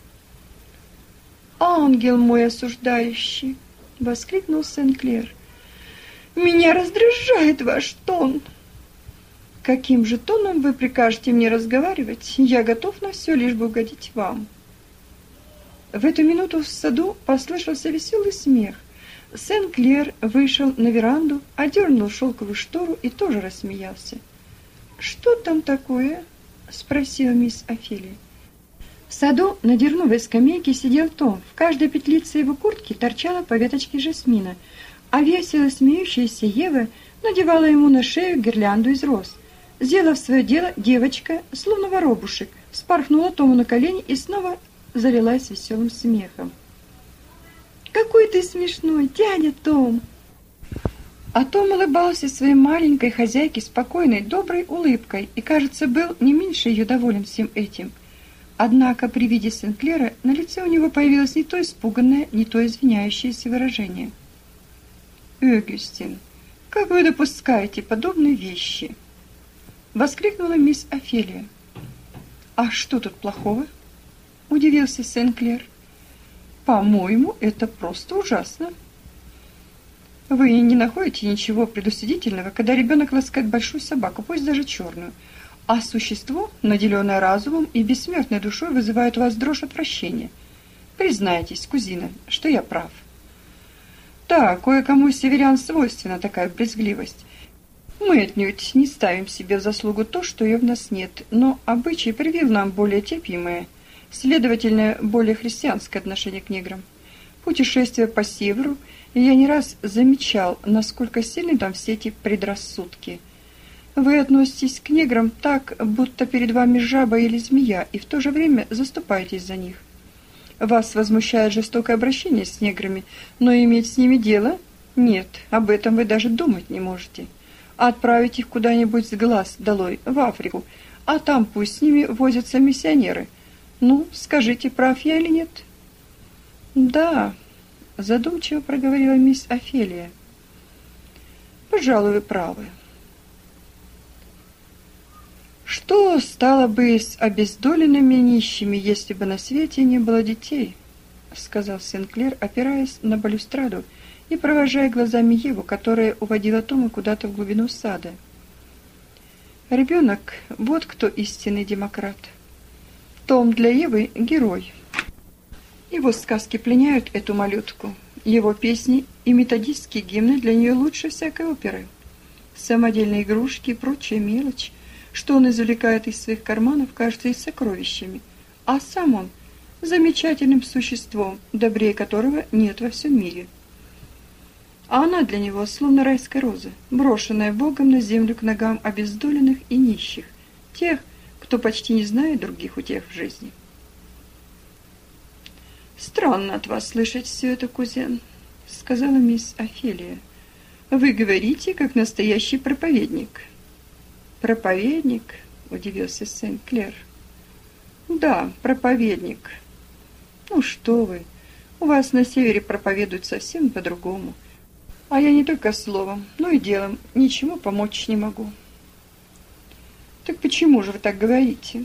«Ангел мой осуждающий!» — воскликнул Сен-Клер. «Меня раздражает ваш тон». «Каким же тоном вы прикажете мне разговаривать? Я готов на все, лишь бы угодить вам». В эту минуту в саду послышался веселый смех. Сен-Клер вышел на веранду, одернул шелковую штору и тоже рассмеялся. «Что там такое?» — спросила мисс Офелия. В саду на дерновой скамейке сидел Том. В каждой петлице его куртки торчала по веточке жасмина. А весело смеющаяся Ева надевала ему на шею гирлянду из роз. Сделав свое дело, девочка, словно воробушек, вспорхнула Тому на колени и снова залилась веселым смехом. «Какой ты смешной, дядя Том!» А Том улыбался своей маленькой хозяйке спокойной, доброй улыбкой и, кажется, был не меньше ее доволен всем этим. Однако при виде Сенклера на лице у него появилось не то испуганное, не то извиняющееся выражение. «Огюстин, как вы допускаете подобные вещи?» — воскликнула мисс Офелия. «А что тут плохого?» — удивился Сенклер. «По-моему, это просто ужасно. Вы не находите ничего предосудительного, когда ребенок ласкает большую собаку, пусть даже черную, а существо, наделенное разумом и бессмертной душой, вызывает у вас дрожь отвращения. Признайтесь, кузина, что я прав». «Да, кое-кому из северян свойственна такая брезгливость. Мы отнюдь не ставим себе в заслугу то, что ее в нас нет, но обычай привил нам более терпимое, следовательно, более христианское отношение к неграм. Путешествуя по северу, я не раз замечал, насколько сильны там все эти предрассудки. Вы относитесь к неграм так, будто перед вами жаба или змея, и в то же время заступаетесь за них. Вас возмущает жестокое обращение с неграми, но иметь с ними дело? Нет, об этом вы даже думать не можете. Отправить их куда-нибудь с глаз долой, в Африку, а там пусть с ними возятся миссионеры. Ну, скажите, прав я или нет?» «Да», — задумчиво проговорила мисс Офелия. «Пожалуй, вы правы». «Что стало бы с обездоленными нищими, если бы на свете не было детей?» — сказал Сенклер, опираясь на балюстраду и провожая глазами Еву, которая уводила Тома куда-то в глубину сада. «Ребенок — вот кто истинный демократ. Том для Евы — герой. Его сказки пленяют эту малютку, его песни и методистские гимны для нее лучше всякой оперы. Самодельные игрушки и прочая мелочь, что он извлекает из своих карманов, кажется, и сокровищами, а сам он — замечательным существом, добрее которого нет во всем мире. А она для него словно райская роза, брошенная Богом на землю к ногам обездоленных и нищих, тех, кто почти не знает других утех в жизни». «Странно от вас слышать все это, кузен», — сказала мисс Офелия. «Вы говорите, как настоящий проповедник». «Проповедник?» — удивился Сен-Клер. «Да, проповедник. Ну что вы, у вас на севере проповедуют совсем по-другому. А я не только словом, но и делом ничему помочь не могу». «Так почему же вы так говорите?»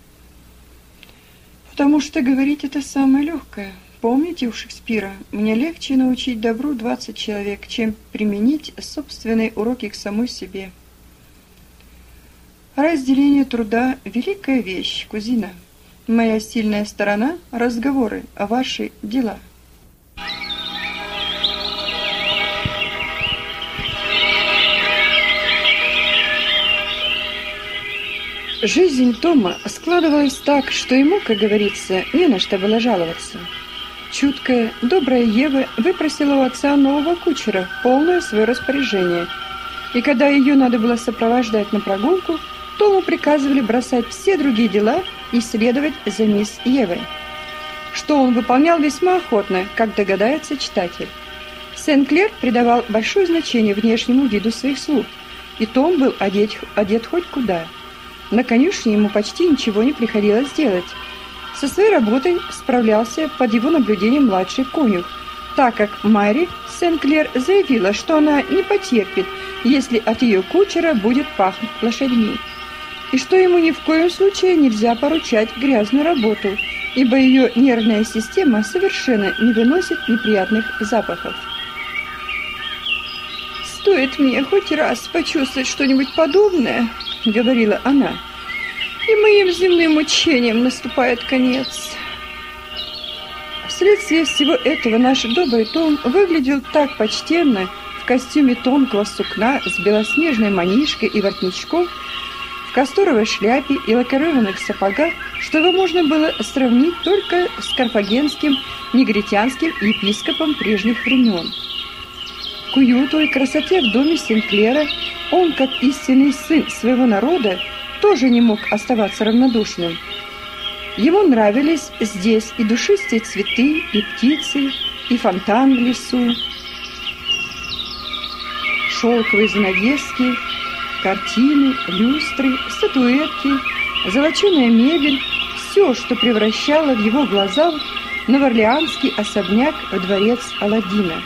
«Потому что говорить это самое легкое. Помните у Шекспира, мне легче научить добру двадцать человек, чем применить собственные уроки к самой себе». Разделение труда – великая вещь, кузина. Моя сильная сторона – разговоры, а ваши – дела. Жизнь Тома складывалась так, что ему, как говорится, не на что было жаловаться. Чуткая, добрая Ева выпросила у отца нового кучера в полное свое распоряжение, и когда ее надо было сопровождать на прогулку, Тому приказывали бросать все другие дела и следовать за мисс Евой, что он выполнял весьма охотно, как догадается читатель. Сен-Клер придавал большое значение внешнему виду своих слуг, и Том был одет, одет хоть куда. На конюшне ему почти ничего не приходилось делать. Со своей работой справлялся под его наблюдением младший конюх, так как Мэри Сен-Клер заявила, что она не потерпит, если от ее кучера будет пахнуть лошадьми, и что ему ни в коем случае нельзя поручать грязную работу, ибо ее нервная система совершенно не выносит неприятных запахов. «Стоит мне хоть раз почувствовать что-нибудь подобное, — говорила она, — и моим земным мучениям наступает конец». Вследствие всего этого наш добрый Том выглядел так почтенно в костюме тонкого сукна с белоснежной манишкой и воротничком, в касторовой шляпе и лакированных сапогах, что его можно было сравнить только с карфагенским негритянским епископом прежних времен. К уюту и красоте в доме Сенклера он, как истинный сын своего народа, тоже не мог оставаться равнодушным. Ему нравились здесь и душистые цветы, и птицы, и фонтан в лесу, шелковые занавески, картины, люстры, статуэтки, золоченая мебель, все, что превращало в его глазах новоорлеанский особняк во дворец Аладдина.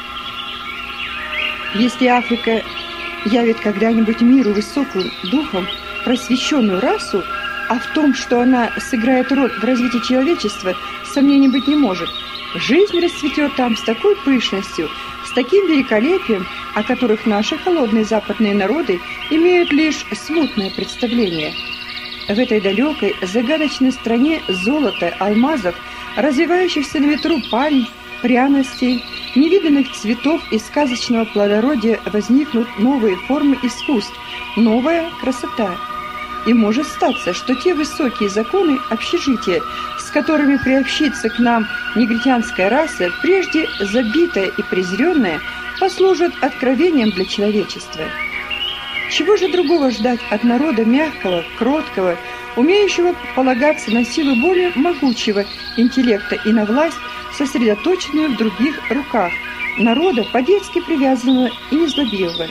Если Африка явит когда-нибудь миру высокую духом просвещенную расу, а в том, что она сыграет роль в развитии человечества, сомнений быть не может. Жизнь расцветет там с такой пышностью, с таким великолепием, о которых наши холодные западные народы имеют лишь смутное представление. В этой далекой, загадочной стране золота, алмазов, развивающихся на ветру пальм, пряностей, невиданных цветов и сказочного плодородия возникнут новые формы искусств, новая красота. И может статься, что те высокие законы общежития, с которыми приобщится к нам негритянская раса, прежде забитая и презренная, послужат откровением для человечества. Чего же другого ждать от народа мягкого, кроткого, умеющего полагаться на силу более могучего интеллекта и на власть, сосредоточенную в других руках, народа по-детски привязанного и незлобивого.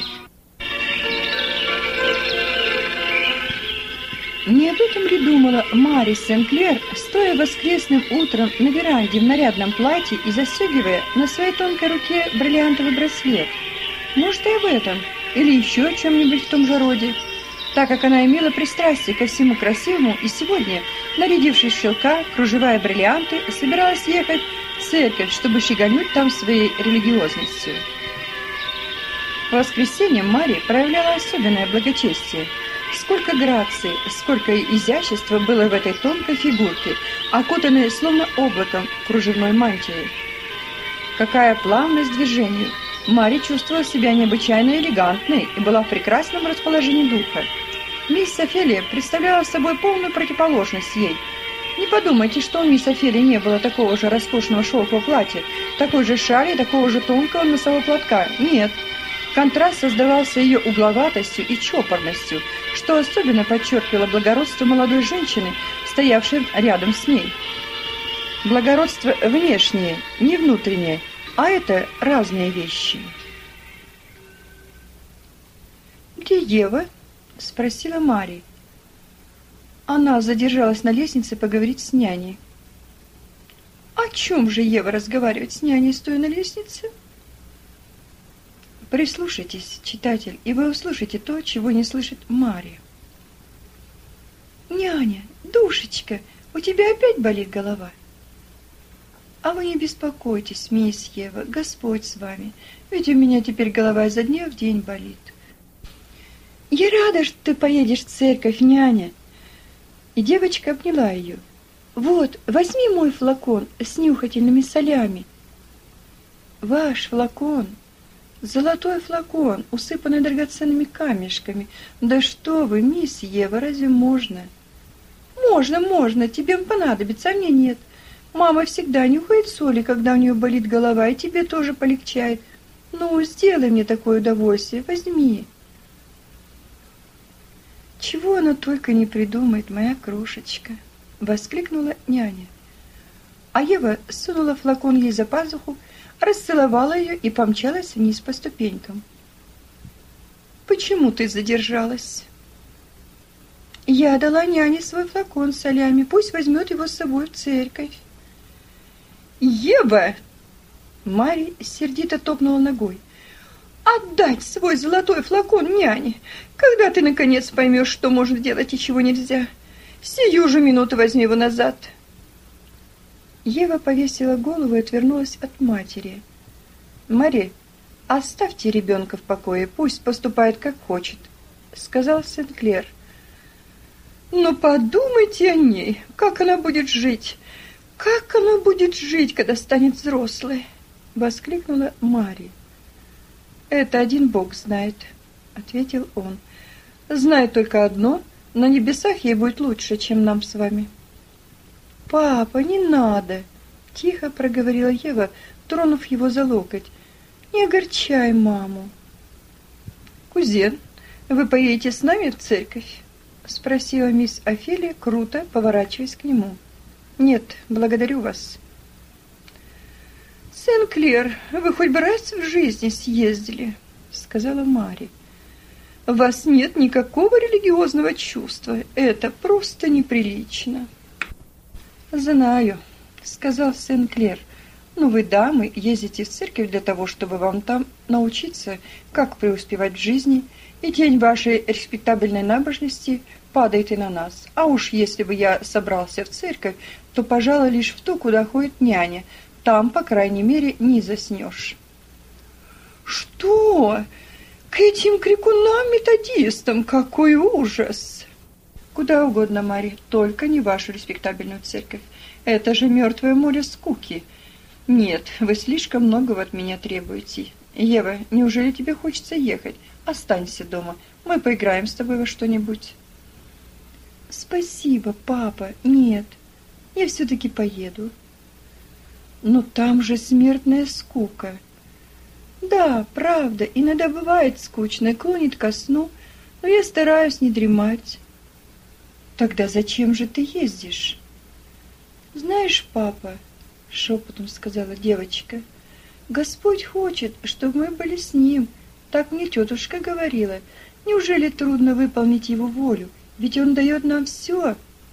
Не об этом ли думала Мари Сенклер, стоя воскресным утром на веранде в нарядном платье и застегивая на своей тонкой руке бриллиантовый браслет? Может, и об этом, или еще о чем-нибудь в том же роде, так как она имела пристрастие ко всему красивому и сегодня, нарядившись в шелка, кружева и бриллианты, собиралась ехать в церковь, чтобы щеголять там своей религиозностью. В воскресенье Мари проявляла особенное благочестие. Сколько грации, сколько изящества было в этой тонкой фигурке, окутанной словно облаком кружевной мантии. Какая плавность движений! Мари чувствовала себя необычайно элегантной и была в прекрасном расположении духа. Мисс Офелия представляла собой полную противоположность ей. Не подумайте, что у мисс Офелии не было такого же роскошного шелкового платья, такой же шали, такого же тонкого носового платка. Нет. Контраст создавался ее угловатостью и чопорностью, что особенно подчеркивало благородство молодой женщины, стоявшей рядом с ней. Благородство внешнее, не внутреннее, а это разные вещи. «Где Ева?» – спросила Мари. Она задержалась на лестнице поговорить с няней. «О чем же Ева разговаривает с няней, стоя на лестнице?» Прислушайтесь, читатель, и вы услышите то, чего не слышит Мария. «Няня, душечка, у тебя опять болит голова?» «А вы не беспокойтесь, мисс Ева, Господь с вами, ведь у меня теперь голова изо дня в день болит». «Я рада, что ты поедешь в церковь, няня». И девочка обняла ее. «Вот, возьми мой флакон с нюхательными солями». «Ваш флакон?» Золотой флакон, усыпанный драгоценными камешками. Да что вы, мисс Ева, разве можно? Можно, можно, тебе понадобится, а мне нет. Мама всегда нюхает соли, когда у нее болит голова, и тебе тоже полегчает. Ну, сделай мне такое удовольствие, возьми. Чего она только не придумает, моя крошечка, воскликнула няня. А Ева сунула флакон ей за пазуху, расцеловала ее и помчалась вниз по ступенькам. «Почему ты задержалась?» «Я дала няне свой флакон с солями, пусть возьмет его с собой в церковь». «Ева!» Мари сердито топнула ногой. «Отдать свой золотой флакон няне! Когда ты, наконец, поймешь, что можно делать и чего нельзя? Сию же минуту возьми его назад!» Ева повесила голову и отвернулась от матери. «Мари, оставьте ребенка в покое, пусть поступает как хочет», — сказал Сенклер. «Но подумайте о ней, как она будет жить, как она будет жить, когда станет взрослой», — воскликнула Мари. «Это один Бог знает», — ответил он. «Знает только одно, на небесах ей будет лучше, чем нам с вами». «Папа, не надо!» — тихо проговорила Ева, тронув его за локоть. Не огорчай маму. Кузен, вы поедете с нами в церковь? Спросила мисс Офелия, круто поворачиваясь к нему. Нет, благодарю вас. Сен-Клер, вы хоть бы раз в жизни съездили, сказала Мари. У вас нет никакого религиозного чувства. Это просто неприлично. Знаю, сказал Сен-Клер. Но вы, дамы, ездите в церковь для того, чтобы вам там научиться, как преуспевать в жизни, и тень вашей респектабельной набожности падает и на нас. А уж если бы я собрался в церковь, то, пожалуй, лишь в ту, куда ходит няня. Там, по крайней мере, не заснешь. Что? К этим крикунам-методистам? Какой ужас! Куда угодно, Мари, только не вашу респектабельную церковь. Это же мертвое море скуки. Нет, вы слишком многого от меня требуете. Ева, неужели тебе хочется ехать? Останься дома, мы поиграем с тобой во что-нибудь. Спасибо, папа, нет, я все-таки поеду. Но там же смертная скука. Да, правда, иногда бывает скучно и клонит ко сну, но я стараюсь не дремать. Тогда зачем же ты ездишь? Знаешь, папа, шепотом сказала девочка, Господь хочет, чтобы мы были с Ним. Так мне тетушка говорила. Неужели трудно выполнить Его волю? Ведь Он дает нам все.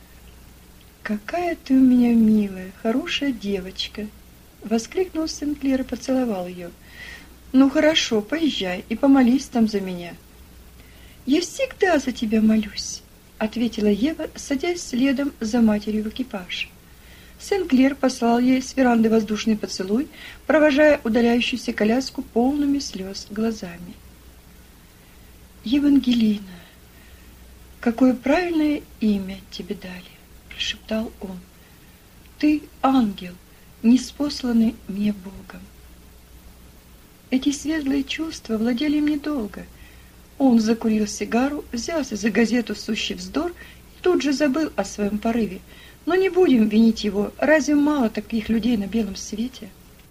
Какая ты у меня милая, хорошая девочка, воскликнул Сен-Клер и поцеловал ее. Ну хорошо, поезжай и помолись там за меня. Я всегда за тебя молюсь, ответила Ева, садясь следом за матерью в экипаж. Сен-Клер послал ей с веранды воздушный поцелуй, провожая удаляющуюся коляску полными слез глазами. «Евангелина, какое правильное имя тебе дали!» – прошептал он. «Ты ангел, ниспосланный мне Богом». Эти светлые чувства владели им недолго. Он закурил сигару, взялся за газету «Сущий вздор» и тут же забыл о своем порыве. Но не будем винить его, разве мало таких людей на белом свете?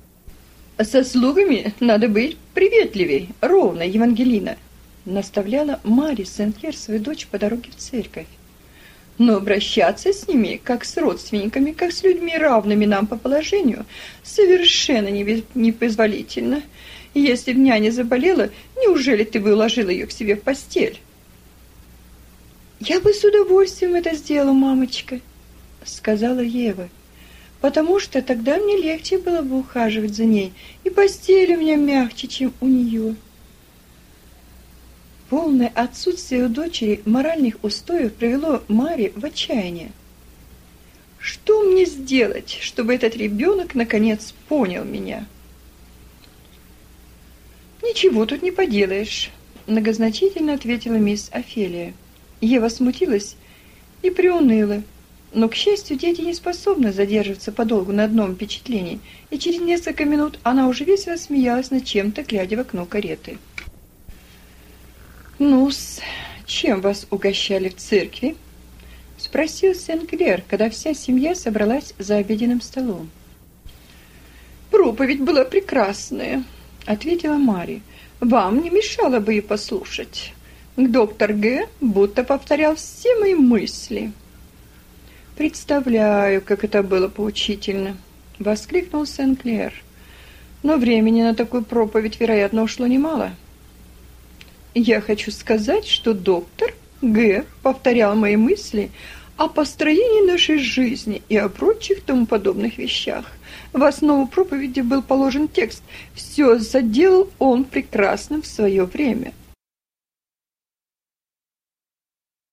Со слугами надо быть приветливей, ровно, Евангелина, наставляла Мари Сен-Клер свою дочь по дороге в церковь. Но обращаться с ними, как с родственниками, как с людьми, равными нам по положению, совершенно непозволительно. Если б няня заболела, неужели ты бы уложила ее к себе в постель? Я бы с удовольствием это сделала, мамочка, сказала Ева, потому что тогда мне легче было бы ухаживать за ней, и постель у меня мягче, чем у нее. Полное отсутствие у дочери моральных устоев привело Мари в отчаяние. Что мне сделать, чтобы этот ребенок наконец понял меня? Ничего тут не поделаешь, многозначительно ответила мисс Офелия. Ева смутилась и приуныла. Но, к счастью, дети не способны задерживаться подолгу на одном впечатлении, и через несколько минут она уже весело смеялась над чем-то, глядя в окно кареты. «Ну-с, чем вас угощали в церкви?» — спросил Сен-Клер, когда вся семья собралась за обеденным столом. «Проповедь была прекрасная», — ответила Мари. «Вам не мешало бы и послушать. Доктор Г. будто повторял все мои мысли». «Представляю, как это было поучительно!» — воскликнул Сен-Клер. «Но времени на такую проповедь, вероятно, ушло немало». «Я хочу сказать, что доктор Г. повторял мои мысли о построении нашей жизни и о прочих тому подобных вещах. В основу проповеди был положен текст «Все заделал он прекрасно в свое время».